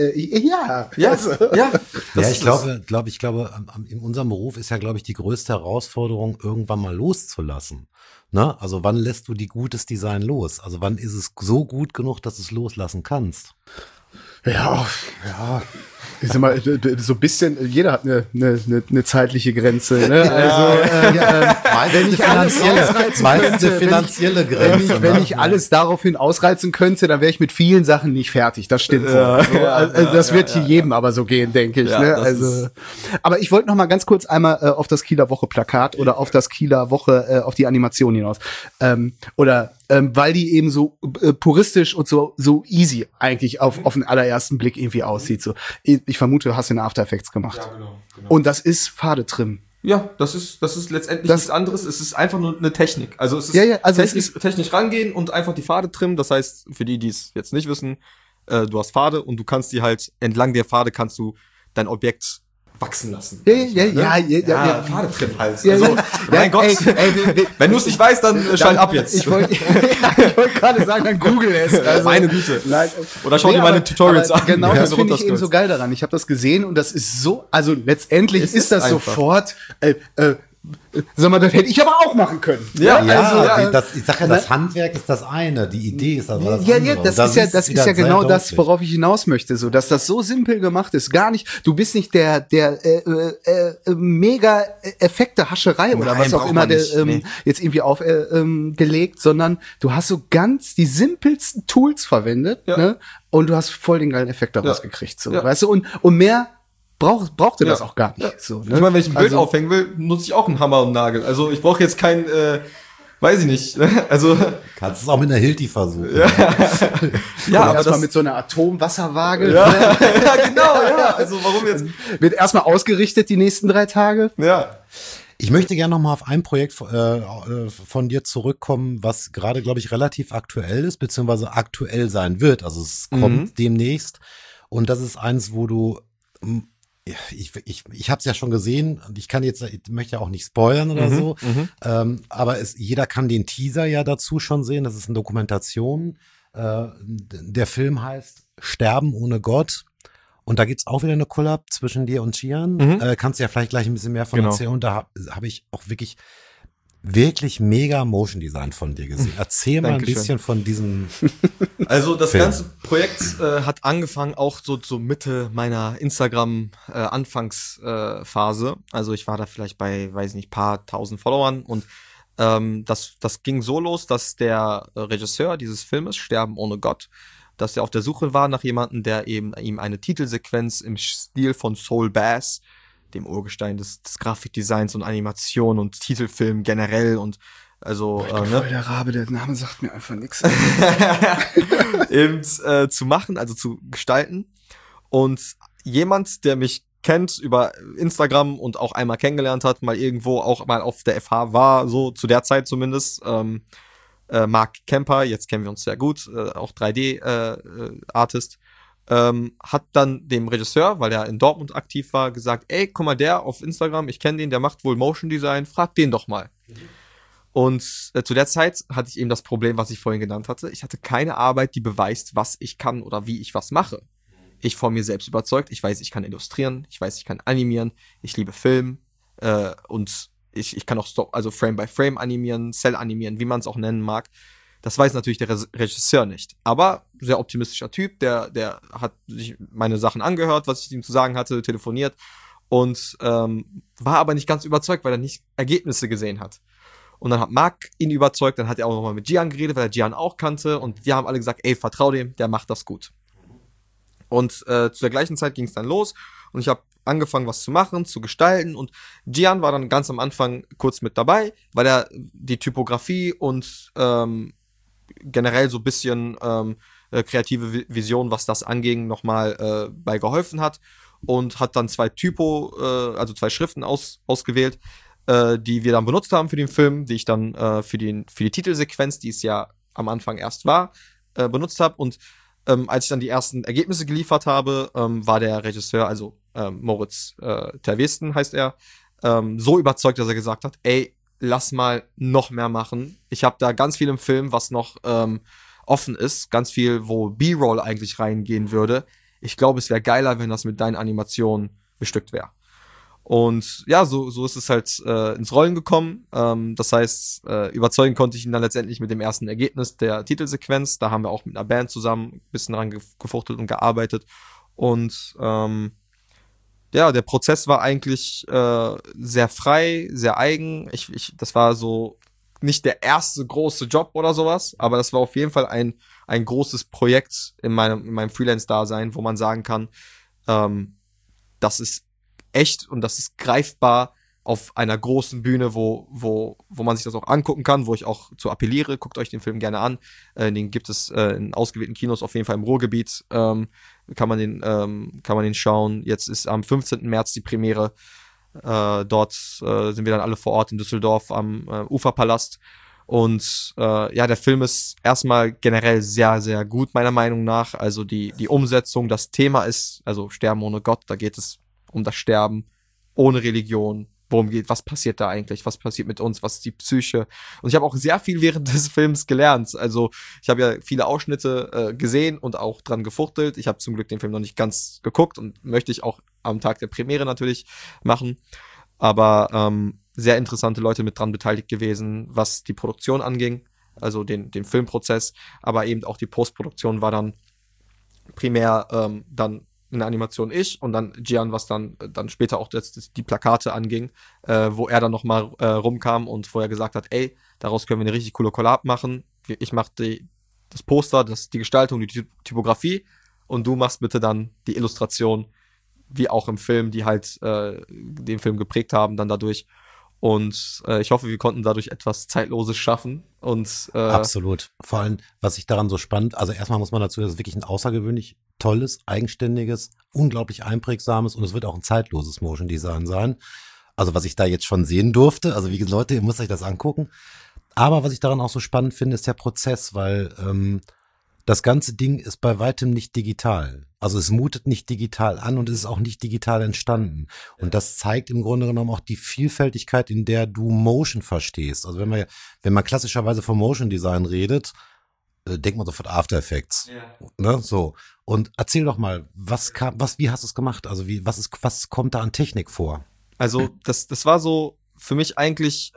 Ich glaube, in unserem Beruf ist ja, glaube ich, die größte Herausforderung, irgendwann mal loszulassen. Ne? Also wann lässt du die gutes Design los? Also wann ist es so gut genug, dass du es loslassen kannst? Ja. Ich sag mal, so ein bisschen, jeder hat eine zeitliche Grenze. Ne? Wenn ich eine finanzielle Grenze. Wenn ich alles daraufhin ausreizen könnte, dann wäre ich mit vielen Sachen nicht fertig. Das stimmt. Das wird hier jedem aber so gehen, denke ich. Ja, ne? Aber ich wollte noch mal ganz kurz einmal auf das Kieler Woche Plakat oder auf das Kieler Woche, auf die Animation hinaus. Weil die eben so puristisch und so easy eigentlich auf den allerersten Blick irgendwie aussieht. So, ich vermute, du hast den After Effects gemacht. Ja, genau. Und das ist Fadetrim. Ja, das ist letztendlich nichts anderes. Es ist einfach nur eine Technik. Also es ist technisch rangehen und einfach die Pfade trimmen. Das heißt, für die es jetzt nicht wissen, du hast Pfade und du kannst die halt entlang der Pfade kannst du dein Objekt wachsen lassen. Ja. Pfade trimmen halt. Mein Gott. Wenn du es nicht weißt, dann schalt ab jetzt. Ich wollte gerade sagen, dann google es. Also, meine Güte. Oder schau dir meine Tutorials an. Genau, das finde ich eben so geil daran. Ich habe das gesehen und das ist so, also letztendlich ist das sofort Sag mal, das hätte ich aber auch machen können. Ja, ich sag ja, das Handwerk ist das eine, die Idee ist das andere. Ja, das ist ja genau das, worauf ich hinaus möchte, so, dass das so simpel gemacht ist, gar nicht, du bist nicht der mega Effekte-Hascherei oder was auch immer jetzt irgendwie aufgelegt, sondern du hast so ganz die simpelsten Tools verwendet, ne? Und du hast voll den geilen Effekt daraus gekriegt, so, weißt du, und mehr brauchte das auch gar nicht. So, ne? Ich meine, wenn ich ein Bild aufhängen will, nutze ich auch einen Hammer und Nagel. Also ich brauche jetzt kein, weiß ich nicht. Also kannst du es auch mit einer Hilti versuchen. Ja, aber erstmal mit so einer Atomwasserwaage. Ja, genau, ja. Also warum jetzt? Wird erstmal ausgerichtet die nächsten 3 Tage. Ja. Ich möchte gerne noch mal auf ein Projekt von dir zurückkommen, was gerade, glaube ich, relativ aktuell ist, beziehungsweise aktuell sein wird. Also es kommt demnächst. Und das ist eins, wo du ich habe es ja schon gesehen und ich möchte ja auch nicht spoilern oder so, aber jeder kann den Teaser ja dazu schon sehen. Das ist eine Dokumentation. Der Film heißt Sterben ohne Gott und da gibt's auch wieder eine Collab zwischen dir und Gian. Kannst du ja vielleicht gleich ein bisschen mehr von erzählen. Und da habe ich auch wirklich mega Motion Design von dir gesehen. Erzähl mal ein bisschen von diesem Also das Film. ganze Projekt hat angefangen auch so Mitte meiner Instagram Anfangsphase. Also ich war da vielleicht bei, weiß nicht, paar tausend Followern und das ging so los, dass der Regisseur dieses Filmes, Sterben ohne Gott, dass er auf der Suche war nach jemandem, der eben ihm eine Titelsequenz im Stil von Soul Bass, dem Urgestein des Grafikdesigns und Animation und Titelfilm generell und also voll der Rabe, der Name sagt mir einfach nichts. eben zu machen, also zu gestalten. Und jemand, der mich kennt über Instagram und auch einmal kennengelernt hat, mal irgendwo auch mal auf der FH war, so zu der Zeit zumindest, Mark Kemper, jetzt kennen wir uns sehr gut, auch 3D-Artist, hat dann dem Regisseur, weil er in Dortmund aktiv war, gesagt, ey, guck mal, der auf Instagram, ich kenne den, der macht wohl Motion Design, frag den doch mal. Und zu der Zeit hatte ich eben das Problem, was ich vorhin genannt hatte. Ich hatte keine Arbeit, die beweist, was ich kann oder wie ich was mache. Ich von mir selbst überzeugt, ich weiß, ich kann illustrieren, ich weiß, ich kann animieren, ich liebe Film und ich kann auch also Frame by Frame animieren, Cell animieren, wie man es auch nennen mag. Das weiß natürlich der Regisseur nicht. Aber sehr optimistischer Typ, der hat sich meine Sachen angehört, was ich ihm zu sagen hatte, telefoniert und war aber nicht ganz überzeugt, weil er nicht Ergebnisse gesehen hat. Und dann hat Marc ihn überzeugt, dann hat er auch nochmal mit Gian geredet, weil er Gian auch kannte und wir haben alle gesagt, ey, vertrau dem, der macht das gut. Und zu der gleichen Zeit ging es dann los und ich habe angefangen, was zu machen, zu gestalten und Gian war dann ganz am Anfang kurz mit dabei, weil er die Typografie und generell so ein bisschen kreative Vision, was das anging, nochmal bei geholfen hat und hat dann 2 also 2 Schriften ausgewählt, die wir dann benutzt haben für den Film, die ich dann für die Titelsequenz, die es ja am Anfang erst war, benutzt habe. Und als ich dann die ersten Ergebnisse geliefert habe, war der Regisseur, also Moritz Terwesten heißt er, so überzeugt, dass er gesagt hat, ey, lass mal noch mehr machen. Ich habe da ganz viel im Film, was noch offen ist, ganz viel, wo B-Roll eigentlich reingehen würde. Ich glaube, es wäre geiler, wenn das mit deinen Animationen bestückt wäre. Und ja, so ist es halt ins Rollen gekommen. Das heißt, überzeugen konnte ich ihn dann letztendlich mit dem ersten Ergebnis der Titelsequenz. Da haben wir auch mit einer Band zusammen ein bisschen dran gefuchtelt und gearbeitet. Und ja, der Prozess war eigentlich sehr frei, sehr eigen. Das war so nicht der erste große Job oder sowas, aber das war auf jeden Fall ein großes Projekt in meinem Freelance-Dasein, wo man sagen kann, das ist echt und das ist greifbar auf einer großen Bühne, wo man sich das auch angucken kann, wo ich auch zu appelliere. Guckt euch den Film gerne an. Den gibt es in ausgewählten Kinos, auf jeden Fall im Ruhrgebiet. Kann man den schauen. Jetzt ist am 15. März die Premiere. Dort sind wir dann alle vor Ort in Düsseldorf am Uferpalast. Und ja, der Film ist erstmal generell sehr, sehr gut, meiner Meinung nach. Also die Umsetzung, das Thema ist, also Sterben ohne Gott, da geht es um das Sterben ohne Religion. Worum geht, was passiert da eigentlich? Was passiert mit uns? Was ist die Psyche? Und ich habe auch sehr viel während des Films gelernt. Also ich habe ja viele Ausschnitte gesehen und auch dran gefuchtelt. Ich habe zum Glück den Film noch nicht ganz geguckt und möchte ich auch am Tag der Premiere natürlich machen. Aber sehr interessante Leute mit dran beteiligt gewesen, was die Produktion anging, also den Filmprozess, aber eben auch die Postproduktion war dann primär dann in der Animation ich und dann Gian, was dann später auch die Plakate anging, wo er dann nochmal rumkam und wo er gesagt hat, ey, daraus können wir eine richtig coole Collab machen. Ich mache das Poster, die Gestaltung, die Typografie und du machst bitte dann die Illustration, wie auch im Film, die halt den Film geprägt haben dann dadurch. Und ich hoffe, wir konnten dadurch etwas Zeitloses schaffen. Und absolut. Vor allem, was ich daran so spannend, also erstmal muss man dazu, das ist wirklich ein außergewöhnlich tolles, eigenständiges, unglaublich einprägsames und es wird auch ein zeitloses Motion Design sein. Also was ich da jetzt schon sehen durfte, also wie gesagt, Leute, ihr müsst euch das angucken. Aber was ich daran auch so spannend finde, ist der Prozess, weil das ganze Ding ist bei weitem nicht digital. Also es mutet nicht digital an und es ist auch nicht digital entstanden. Und das zeigt im Grunde genommen auch die Vielfältigkeit, in der du Motion verstehst. Also wenn man klassischerweise von Motion Design redet, denkt man sofort After Effects. Ja. Ne, so. Und erzähl doch mal, wie hast du es gemacht? Also was kommt da an Technik vor? Also das war so für mich eigentlich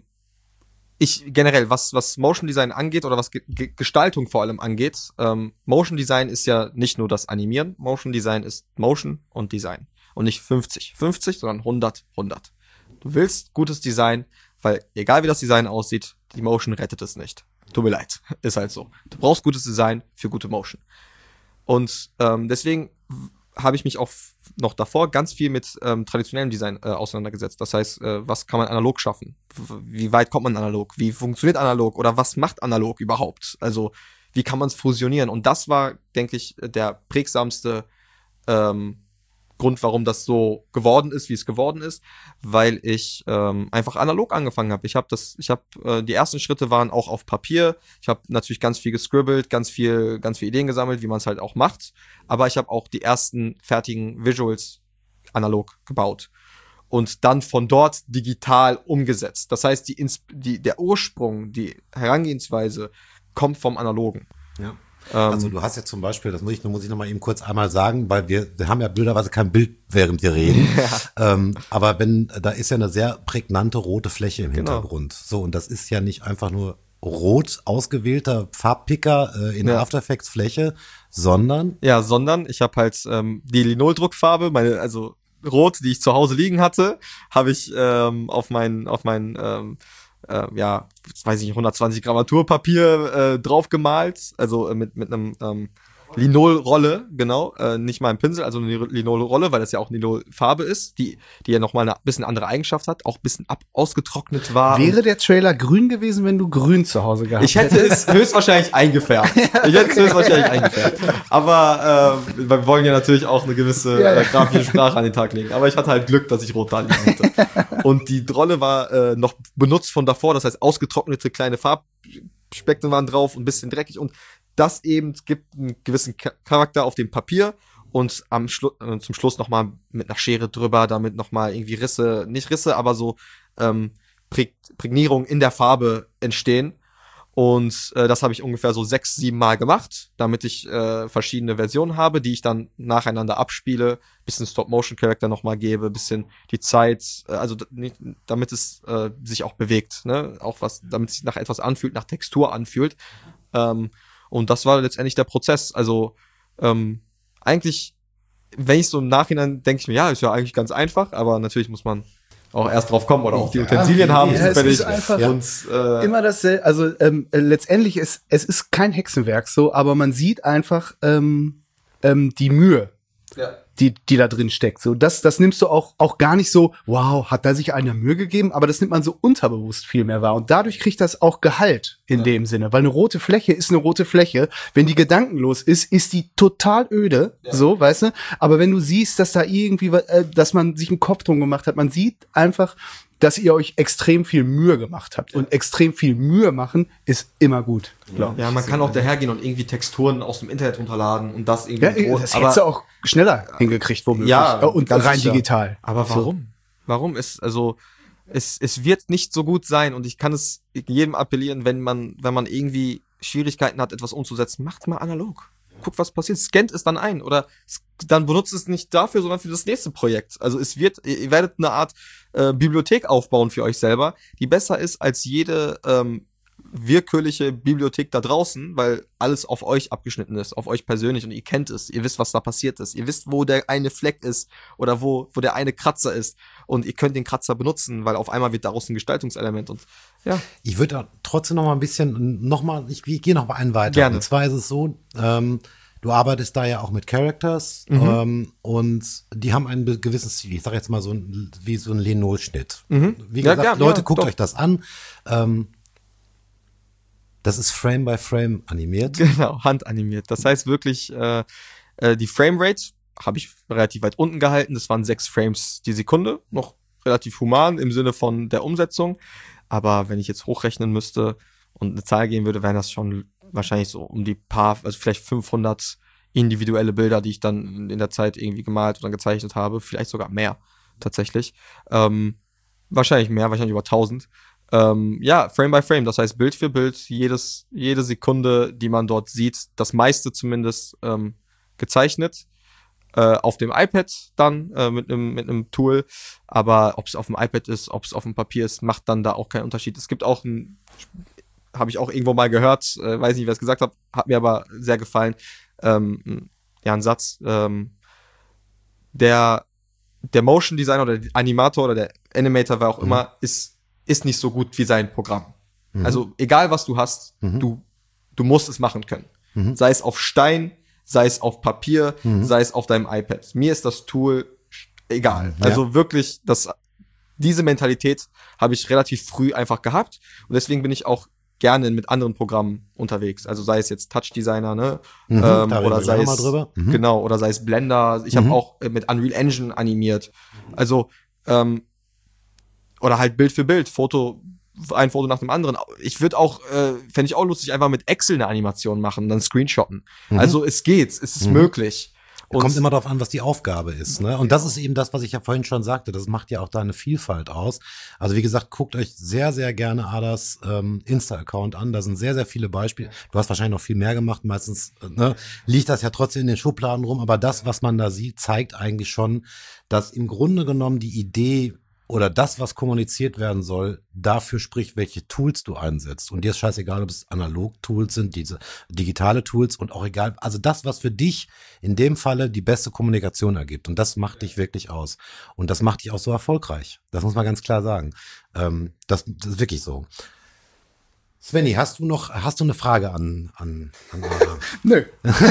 generell, was Motion Design angeht oder was Gestaltung vor allem angeht, Motion Design ist ja nicht nur das Animieren. Motion Design ist Motion und Design. Und nicht 50, sondern 100. Du willst gutes Design, weil egal wie das Design aussieht, die Motion rettet es nicht. Tut mir leid, ist halt so. Du brauchst gutes Design für gute Motion. Und deswegen habe ich mich auch noch davor ganz viel mit traditionellem Design auseinandergesetzt. Das heißt, was kann man analog schaffen? Wie weit kommt man analog? Wie funktioniert analog? Oder was macht analog überhaupt? Also wie kann man es fusionieren? Und das war, denke ich, der prägsamste Grund, warum das so geworden ist, wie es geworden ist, weil ich einfach analog angefangen habe. Die ersten Schritte waren auch auf Papier. Ich habe natürlich ganz viel gescribbelt, ganz viel Ideen gesammelt, wie man es halt auch macht. Aber ich habe auch die ersten fertigen Visuals analog gebaut und dann von dort digital umgesetzt. Das heißt, der Ursprung, die Herangehensweise kommt vom Analogen. Ja. Also du hast ja zum Beispiel, das muss ich noch mal eben kurz einmal sagen, weil wir haben ja blöderweise kein Bild, während wir reden. Ja. Aber da ist ja eine sehr prägnante rote Fläche im Hintergrund. So, und das ist ja nicht einfach nur rot ausgewählter Farbpicker in der After Effects Fläche, sondern? Ja, ich habe halt die Linoldruckfarbe, also rot, die ich zu Hause liegen hatte, habe ich auf mein weiß ich nicht, 120 Grammaturpapier drauf gemalt, also mit einem Linolrolle, genau, nicht mal ein Pinsel, also eine Linolrolle, weil das ja auch Linolfarbe ist, die ja nochmal eine bisschen andere Eigenschaft hat, auch ein bisschen ausgetrocknet war. Wäre der Trailer grün gewesen, wenn du grün zu Hause gehabt hättest? Ich hätte es höchstwahrscheinlich eingefärbt. Aber wir wollen ja natürlich auch eine gewisse grafische Sprache an den Tag legen. Aber ich hatte halt Glück, dass ich rot da liegen hatte. Und die Rolle war noch benutzt von davor, das heißt ausgetrocknete kleine Farbspeckten waren drauf und ein bisschen dreckig und das eben gibt einen gewissen Charakter auf dem Papier und zum Schluss nochmal mit einer Schere drüber, damit nochmal irgendwie nicht Risse, aber so Prägnierung in der Farbe entstehen. Und das habe ich ungefähr so 6-7 Mal gemacht, damit ich verschiedene Versionen habe, die ich dann nacheinander abspiele, bisschen Stop-Motion-Charakter nochmal gebe, bisschen die Zeit, damit es sich auch bewegt, ne? Auch damit es sich nach etwas anfühlt, nach Textur anfühlt. Und das war letztendlich der Prozess. Also eigentlich, wenn ich so im Nachhinein denke ich mir, ja, ist ja eigentlich ganz einfach, aber natürlich muss man auch erst drauf kommen oder auch die Utensilien haben. Ja, es ist einfach immer dasselbe. Also letztendlich es ist kein Hexenwerk so, aber man sieht einfach die Mühe, die da drin steckt. So, das nimmst du auch gar nicht so, wow, hat da sich einer Mühe gegeben, aber das nimmt man so unterbewusst viel mehr wahr. Und dadurch kriegt das auch Gehalt in dem Sinne, weil eine rote Fläche ist eine rote Fläche. Wenn die gedankenlos ist die total öde, so, weißt du? Aber wenn du siehst, dass da irgendwie, dass man sich einen Kopf drum gemacht hat, man sieht einfach, dass ihr euch extrem viel Mühe gemacht habt. Und extrem viel Mühe machen ist immer gut, glaube ich. Ja, man kann auch dahergehen und irgendwie Texturen aus dem Internet runterladen und das irgendwie. Ja, das hättest du auch schneller hingekriegt, womöglich. Ja, und rein sicher. Digital. Aber warum? So. Warum ist, also, es wird nicht so gut sein und ich kann es jedem appellieren, wenn man irgendwie Schwierigkeiten hat, etwas umzusetzen, macht mal analog. guckt, was passiert, scannt es dann ein oder dann benutzt es nicht dafür, sondern für das nächste Projekt. Also ihr werdet eine Art Bibliothek aufbauen für euch selber, die besser ist als jede willkürliche Bibliothek da draußen, weil alles auf euch abgeschnitten ist, auf euch persönlich und ihr kennt es, ihr wisst, was da passiert ist, ihr wisst, wo der eine Fleck ist oder wo der eine Kratzer ist und ihr könnt den Kratzer benutzen, weil auf einmal wird daraus ein Gestaltungselement und ja. Ich würde trotzdem noch mal ein bisschen, ich gehe noch mal einen weiter. Gerne. Und zwar ist es so, du arbeitest da ja auch mit Characters und die haben einen gewissen Stil. Ich sage jetzt mal wie so ein Lenol-Schnitt. Wie gesagt, ja, Leute, ja, guckt doch. euch das an. Das ist Frame by Frame animiert. Genau, handanimiert. Das heißt wirklich, die Framerate habe ich relativ weit unten gehalten. Das waren 6 Frames die Sekunde. Noch relativ human im Sinne von der Umsetzung. Aber wenn ich jetzt hochrechnen müsste und eine Zahl geben würde, wären das schon wahrscheinlich so um die also vielleicht 500 individuelle Bilder, die ich dann in der Zeit irgendwie gemalt oder gezeichnet habe. Vielleicht sogar mehr, tatsächlich. Wahrscheinlich mehr, wahrscheinlich über 1000. Ja, Frame by Frame, das heißt Bild für Bild, jede Sekunde, die man dort sieht, das meiste zumindest gezeichnet. Auf dem iPad dann mit einem Tool, aber ob es auf dem iPad ist, ob es auf dem Papier ist, macht dann da auch keinen Unterschied. Es gibt auch habe ich auch irgendwo mal gehört, weiß nicht, wer es gesagt hat mir aber sehr gefallen, ein Satz, der Motion Designer oder der Animator oder der Animator, wer auch immer, ist nicht so gut wie sein Programm. Also egal was du hast, du musst es machen können. Sei es auf Stein, sei es auf Papier, sei es auf deinem iPad. Mir ist das Tool egal. Also wirklich, diese Mentalität habe ich relativ früh einfach gehabt und deswegen bin ich auch gerne mit anderen Programmen unterwegs. Also sei es jetzt Touch Designer, ne? Oder sei es genau, oder sei es Blender. Ich habe auch mit Unreal Engine animiert. Also oder halt Bild für Bild, ein Foto nach dem anderen. Ich würde auch, fände ich auch lustig, einfach mit Excel eine Animation machen, dann screenshotten. Also es ist möglich. Und Kommt immer darauf an, was die Aufgabe ist, ne? Und das ist eben das, was ich ja vorhin schon sagte. Das macht ja auch deine Vielfalt aus. Also wie gesagt, guckt euch sehr, sehr gerne Adas Insta-Account an. Da sind sehr, sehr viele Beispiele. Du hast wahrscheinlich noch viel mehr gemacht. Meistens liegt das ja trotzdem in den Schubladen rum. Aber das, was man da sieht, zeigt eigentlich schon, dass im Grunde genommen die Idee oder das, was kommuniziert werden soll, dafür spricht, welche Tools du einsetzt. Und dir ist scheißegal, ob es Analog-Tools sind, diese digitale Tools und auch egal, also das, was für dich in dem Falle die beste Kommunikation ergibt. Und das macht dich wirklich aus. Und das macht dich auch so erfolgreich. Das muss man ganz klar sagen. Das ist wirklich so. Svenny, hast du eine Frage an Ada? Nö.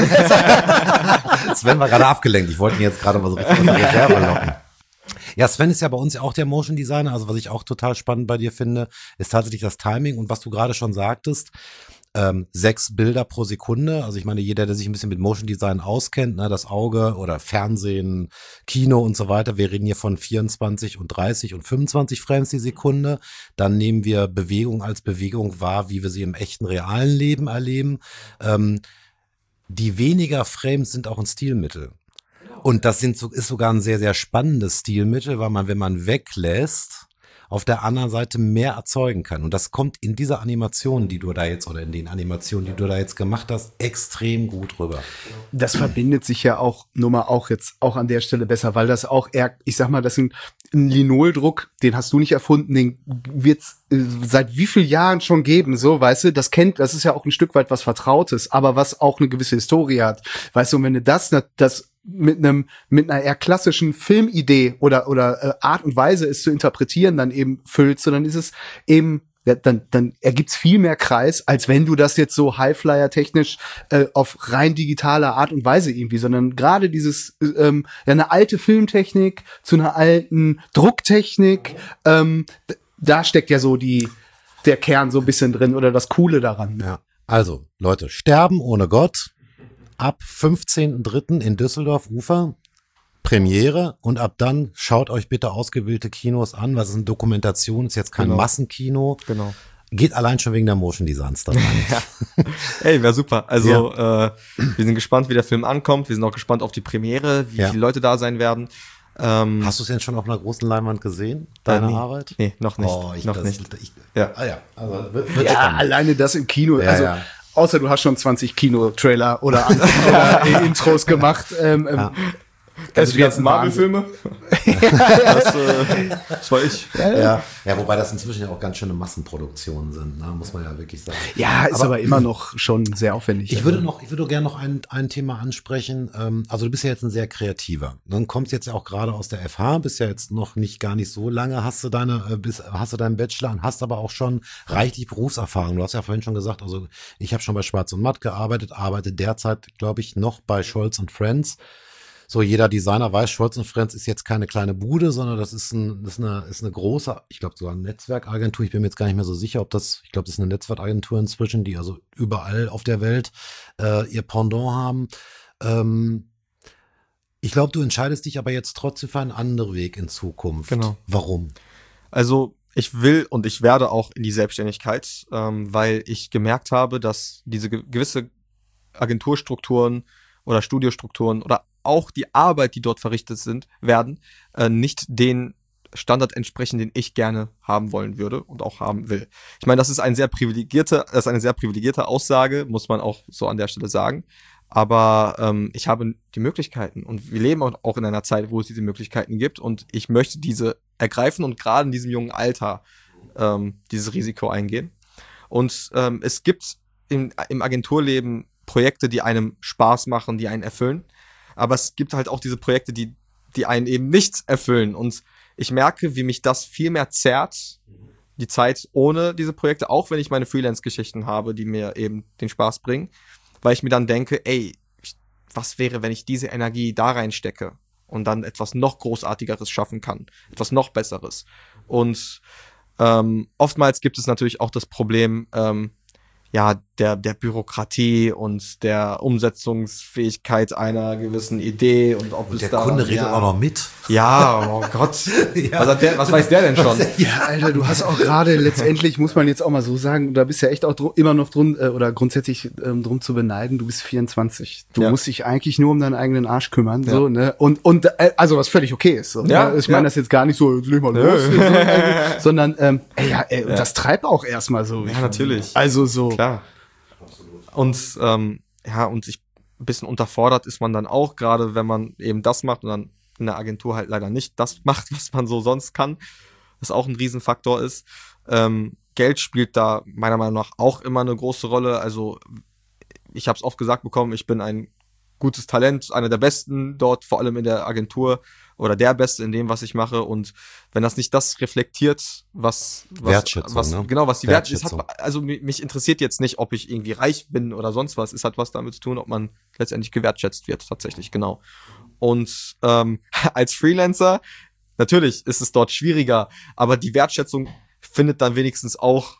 Sven war gerade abgelenkt. Ich wollte ihn jetzt gerade mal so richtig aus der Reserve locken. Ja, Sven ist ja bei uns ja auch der Motion Designer. Also was ich auch total spannend bei dir finde, ist tatsächlich das Timing und was du gerade schon sagtest, 6 Bilder pro Sekunde. Also ich meine, jeder, der sich ein bisschen mit Motion Design auskennt, ne, das Auge oder Fernsehen, Kino und so weiter, wir reden hier von 24 und 30 und 25 Frames die Sekunde. Dann nehmen wir Bewegung als Bewegung wahr, wie wir sie im echten, realen Leben erleben. Die weniger Frames sind auch ein Stilmittel. Und das ist sogar ein sehr, sehr spannendes Stilmittel, weil man, wenn man weglässt, auf der anderen Seite mehr erzeugen kann. Und das kommt in dieser Animation, die du da jetzt, oder in den Animationen, die du da jetzt gemacht hast, extrem gut rüber. Das verbindet sich ja auch, nur mal auch jetzt auch an der Stelle besser, weil das auch eher, ich sag mal, das ist ein Linoldruck, den hast du nicht erfunden, den wird's seit wie vielen Jahren schon geben, so, weißt du, das ist ja auch ein Stück weit was Vertrautes, aber was auch eine gewisse Historie hat, weißt du, und wenn du das mit einer eher klassischen Filmidee oder Art und Weise es zu interpretieren dann eben füllst, dann ist es eben, dann ergibt's viel mehr Kreis, als wenn du das jetzt so Highflyer-technisch auf rein digitale Art und Weise irgendwie, sondern gerade dieses eine alte Filmtechnik zu einer alten Drucktechnik, da steckt ja so der Kern so ein bisschen drin oder das Coole daran. Ja, also Leute, Sterben ohne Gott. Ab 15.03. in Düsseldorf Ufer, Premiere und ab dann schaut euch bitte ausgewählte Kinos an, was ist eine Dokumentation, ist jetzt kein Massenkino. Genau. Geht allein schon wegen der Motion Designs dabei. Ja. Ey, wäre super. Also wir sind gespannt, wie der Film ankommt, wir sind auch gespannt auf die Premiere, wie viele Leute da sein werden. Hast du es denn schon auf einer großen Leinwand gesehen, deine Arbeit? Nee, noch nicht. Oh, noch nicht. Also, wird alleine das im Kino, außer du hast schon 20 Kinotrailer oder Intros gemacht. Das wird Marvel-Filme. Das war ich. Ja, wobei das inzwischen ja auch ganz schöne Massenproduktionen sind, ne? Muss man ja wirklich sagen. Ja, ist aber immer noch schon sehr aufwendig. Ich würde gerne noch ein Thema ansprechen. Also du bist ja jetzt ein sehr kreativer. Dann kommst jetzt ja auch gerade aus der FH, bist ja jetzt noch gar nicht so lange, hast du deinen Bachelor und hast aber auch schon reichlich Berufserfahrung. Du hast ja vorhin schon gesagt, also ich habe schon bei Schwarz und Matt gearbeitet, arbeite derzeit, glaube ich, noch bei Scholz & Friends. So, jeder Designer weiß, Scholz & Friends ist jetzt keine kleine Bude, sondern das ist eine große, ich glaube sogar eine Netzwerkagentur. Ich bin mir jetzt gar nicht mehr so sicher, ich glaube, das ist eine Netzwerkagentur inzwischen, die also überall auf der Welt ihr Pendant haben. Ich glaube, du entscheidest dich aber jetzt trotzdem für einen anderen Weg in Zukunft. Genau. Warum? Also ich will und ich werde auch in die Selbstständigkeit, weil ich gemerkt habe, dass diese gewisse Agenturstrukturen oder Studiostrukturen oder auch die Arbeit, die dort verrichtet werden, nicht den Standard entsprechen, den ich gerne haben wollen würde und auch haben will. Ich meine, das ist eine sehr privilegierte Aussage, muss man auch so an der Stelle sagen. Aber ich habe die Möglichkeiten und wir leben auch in einer Zeit, wo es diese Möglichkeiten gibt und ich möchte diese ergreifen und gerade in diesem jungen Alter dieses Risiko eingehen. Und es gibt im Agenturleben Projekte, die einem Spaß machen, die einen erfüllen. Aber es gibt halt auch diese Projekte, die einen eben nicht erfüllen. Und ich merke, wie mich das viel mehr zerrt, die Zeit ohne diese Projekte, auch wenn ich meine Freelance-Geschichten habe, die mir eben den Spaß bringen, weil ich mir dann denke, ey, was wäre, wenn ich diese Energie da reinstecke und dann etwas noch Großartigeres schaffen kann, etwas noch Besseres. Und oftmals gibt es natürlich auch das Problem, der Bürokratie und der Umsetzungsfähigkeit einer gewissen Idee und ob Und es der da, Kunde redet auch noch mit. Ja, oh Gott. Ja. Was weiß der denn schon? Ja, Alter, du hast auch gerade letztendlich, muss man jetzt auch mal so sagen, da bist ja echt auch immer noch drum oder grundsätzlich drum zu beneiden, du bist 24. Du musst dich eigentlich nur um deinen eigenen Arsch kümmern, so, ne? Und also was völlig okay ist. So, ne? Ich meine das jetzt gar nicht so, leg mal los, sondern das treibt auch erstmal so. Ja, natürlich. Also so. Klar. Und und ich ein bisschen unterfordert ist man dann auch, gerade wenn man eben das macht und dann in der Agentur halt leider nicht das macht, was man so sonst kann, was auch ein Riesenfaktor ist. Geld spielt da meiner Meinung nach auch immer eine große Rolle. Also ich habe es oft gesagt bekommen, ich bin ein gutes Talent, einer der Besten dort, vor allem in der Agentur oder der Beste in dem, was ich mache. Und wenn das nicht das reflektiert, was die Wertschätzung hat, also mich interessiert jetzt nicht, ob ich irgendwie reich bin oder sonst was. Es hat was damit zu tun, ob man letztendlich gewertschätzt wird, tatsächlich, genau. Und als Freelancer, natürlich ist es dort schwieriger, aber die Wertschätzung findet dann wenigstens auch,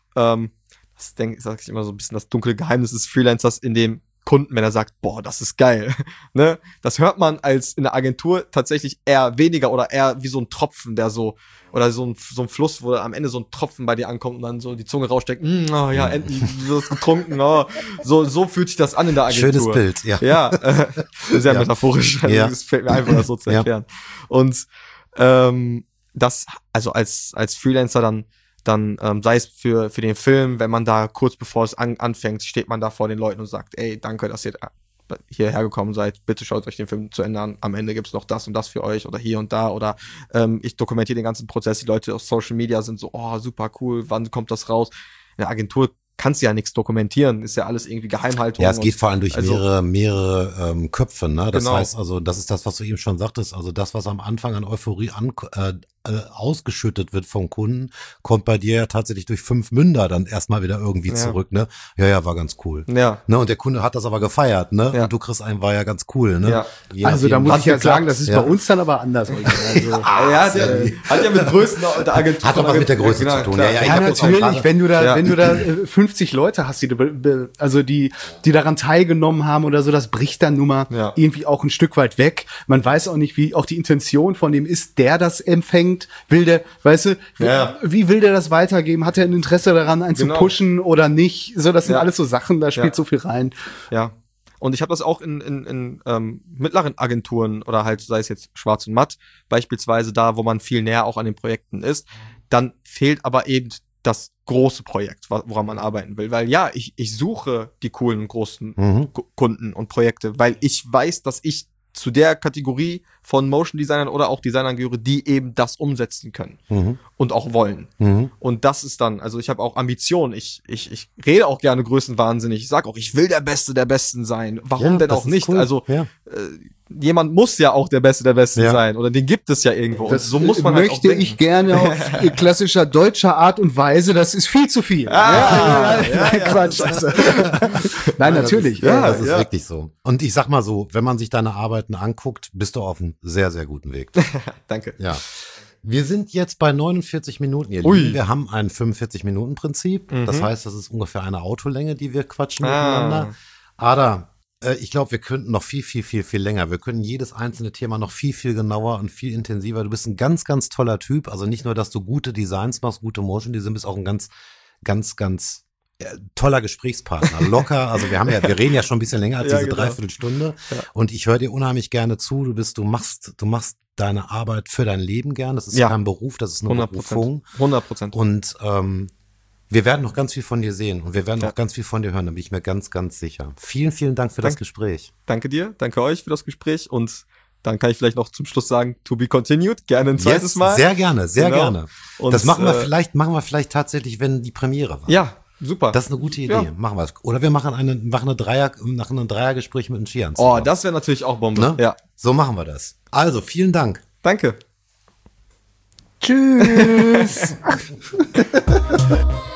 sag ich immer so ein bisschen, das dunkle Geheimnis des Freelancers in dem Kunden, wenn er sagt, boah, das ist geil, ne? Das hört man als in der Agentur tatsächlich eher weniger oder eher wie so ein Tropfen, der so, oder so ein Fluss, wo am Ende so ein Tropfen bei dir ankommt und dann so die Zunge raussteckt, endlich wirst getrunken, so fühlt sich das an in der Agentur. Schönes Bild, ja. Ja, sehr metaphorisch, also das fällt mir einfach, das so zu erklären. Und das, also als Freelancer dann sei es für den Film, wenn man da kurz bevor es anfängt, steht man da vor den Leuten und sagt, ey, danke, dass ihr hierher gekommen seid, bitte schaut euch den Film zu Ende an, am Ende gibt's noch das und das für euch oder hier und da oder ich dokumentiere den ganzen Prozess, die Leute auf Social Media sind so, oh, super cool, wann kommt das raus? In der Agentur kannst du ja nichts dokumentieren, ist ja alles irgendwie Geheimhaltung. Ja, es geht vor allem durch mehrere Köpfe, ne? Das genau. heißt also, das ist das, was du eben schon sagtest, also das, was am Anfang an Euphorie ausgeschüttet wird vom Kunden, kommt bei dir ja tatsächlich durch 5 Münder dann erstmal wieder irgendwie zurück, ne? Ja, war ganz cool. Ja. Ne? Und der Kunde hat das aber gefeiert, ne? Ja. Und du kriegst einen, war ja ganz cool, ne? Ja. Also da muss ich ja sagen, das ist bei uns dann aber anders. Also, hat ja mit Größen der Agentur. Hat doch was mit der Größe zu tun. Klar. Ja, natürlich, wenn du da 50 Leute hast, die daran teilgenommen haben oder so, das bricht dann nun mal irgendwie auch ein Stück weit weg. Man weiß auch nicht, wie auch die Intention von dem ist, der das empfängt. Will der, weißt du, wie will der das weitergeben? Hat er ein Interesse daran, einen zu pushen oder nicht? So, das sind alles so Sachen, da spielt so viel rein. Ja. Und ich habe das auch in mittleren Agenturen oder halt, sei es jetzt Schwarz und Matt, beispielsweise da, wo man viel näher auch an den Projekten ist. Dann fehlt aber eben das große Projekt, woran man arbeiten will. Weil ja, ich suche die coolen, großen Kunden und Projekte, weil ich weiß, dass ich zu der Kategorie von Motion Designern oder auch Designern gehöre, die eben das umsetzen können und auch wollen. Und das ist dann, also ich habe auch Ambitionen. Ich rede auch gerne größenwahnsinnig. Ich sage auch, ich will der Beste der Besten sein. Warum denn auch nicht? Cool. Also jemand muss ja auch der Beste der Besten sein. Oder den gibt es ja irgendwo. Das und so muss man möchte halt auch denken. ich gerne auf klassischer deutscher Art und Weise. Das ist viel zu viel. Quatsch. Nein, natürlich. Ja, das ist wirklich so. Und ich sag mal so, wenn man sich deine Arbeiten anguckt, bist du auf einem sehr, sehr guten Weg. Danke. Ja. Wir sind jetzt bei 49 Minuten, ihr Lieben. Wir haben ein 45-Minuten-Prinzip. Das heißt, das ist ungefähr eine Autolänge, die wir quatschen miteinander. Ada, ich glaube, wir könnten noch viel, viel, viel, viel länger. Wir können jedes einzelne Thema noch viel, viel genauer und viel intensiver. Du bist ein ganz, ganz toller Typ. Also nicht nur, dass du gute Designs machst, gute Motion Design, bist auch ein ganz, ganz, ganz toller Gesprächspartner, locker. Also wir reden ja schon ein bisschen länger als diese Dreiviertelstunde. Ja. Und ich höre dir unheimlich gerne zu. Du machst deine Arbeit für dein Leben gern. Das ist kein Beruf, das ist eine 100%. Berufung. 100%. Und wir werden noch ganz viel von dir sehen und wir werden auch ganz viel von dir hören, da bin ich mir ganz, ganz sicher. Vielen, vielen Dank für das Gespräch. Danke dir, danke euch für das Gespräch und dann kann ich vielleicht noch zum Schluss sagen, to be continued, gerne ein zweites Mal. Sehr gerne, sehr gerne. Und das machen wir vielleicht tatsächlich, wenn die Premiere war. Ja, super. Das ist eine gute Idee, machen wir es. Oder wir machen ein Dreiergespräch mit den Skiern. Oh, das wäre natürlich auch Bombe. Ne? Ja. So machen wir das. Also, vielen Dank. Danke. Tschüss.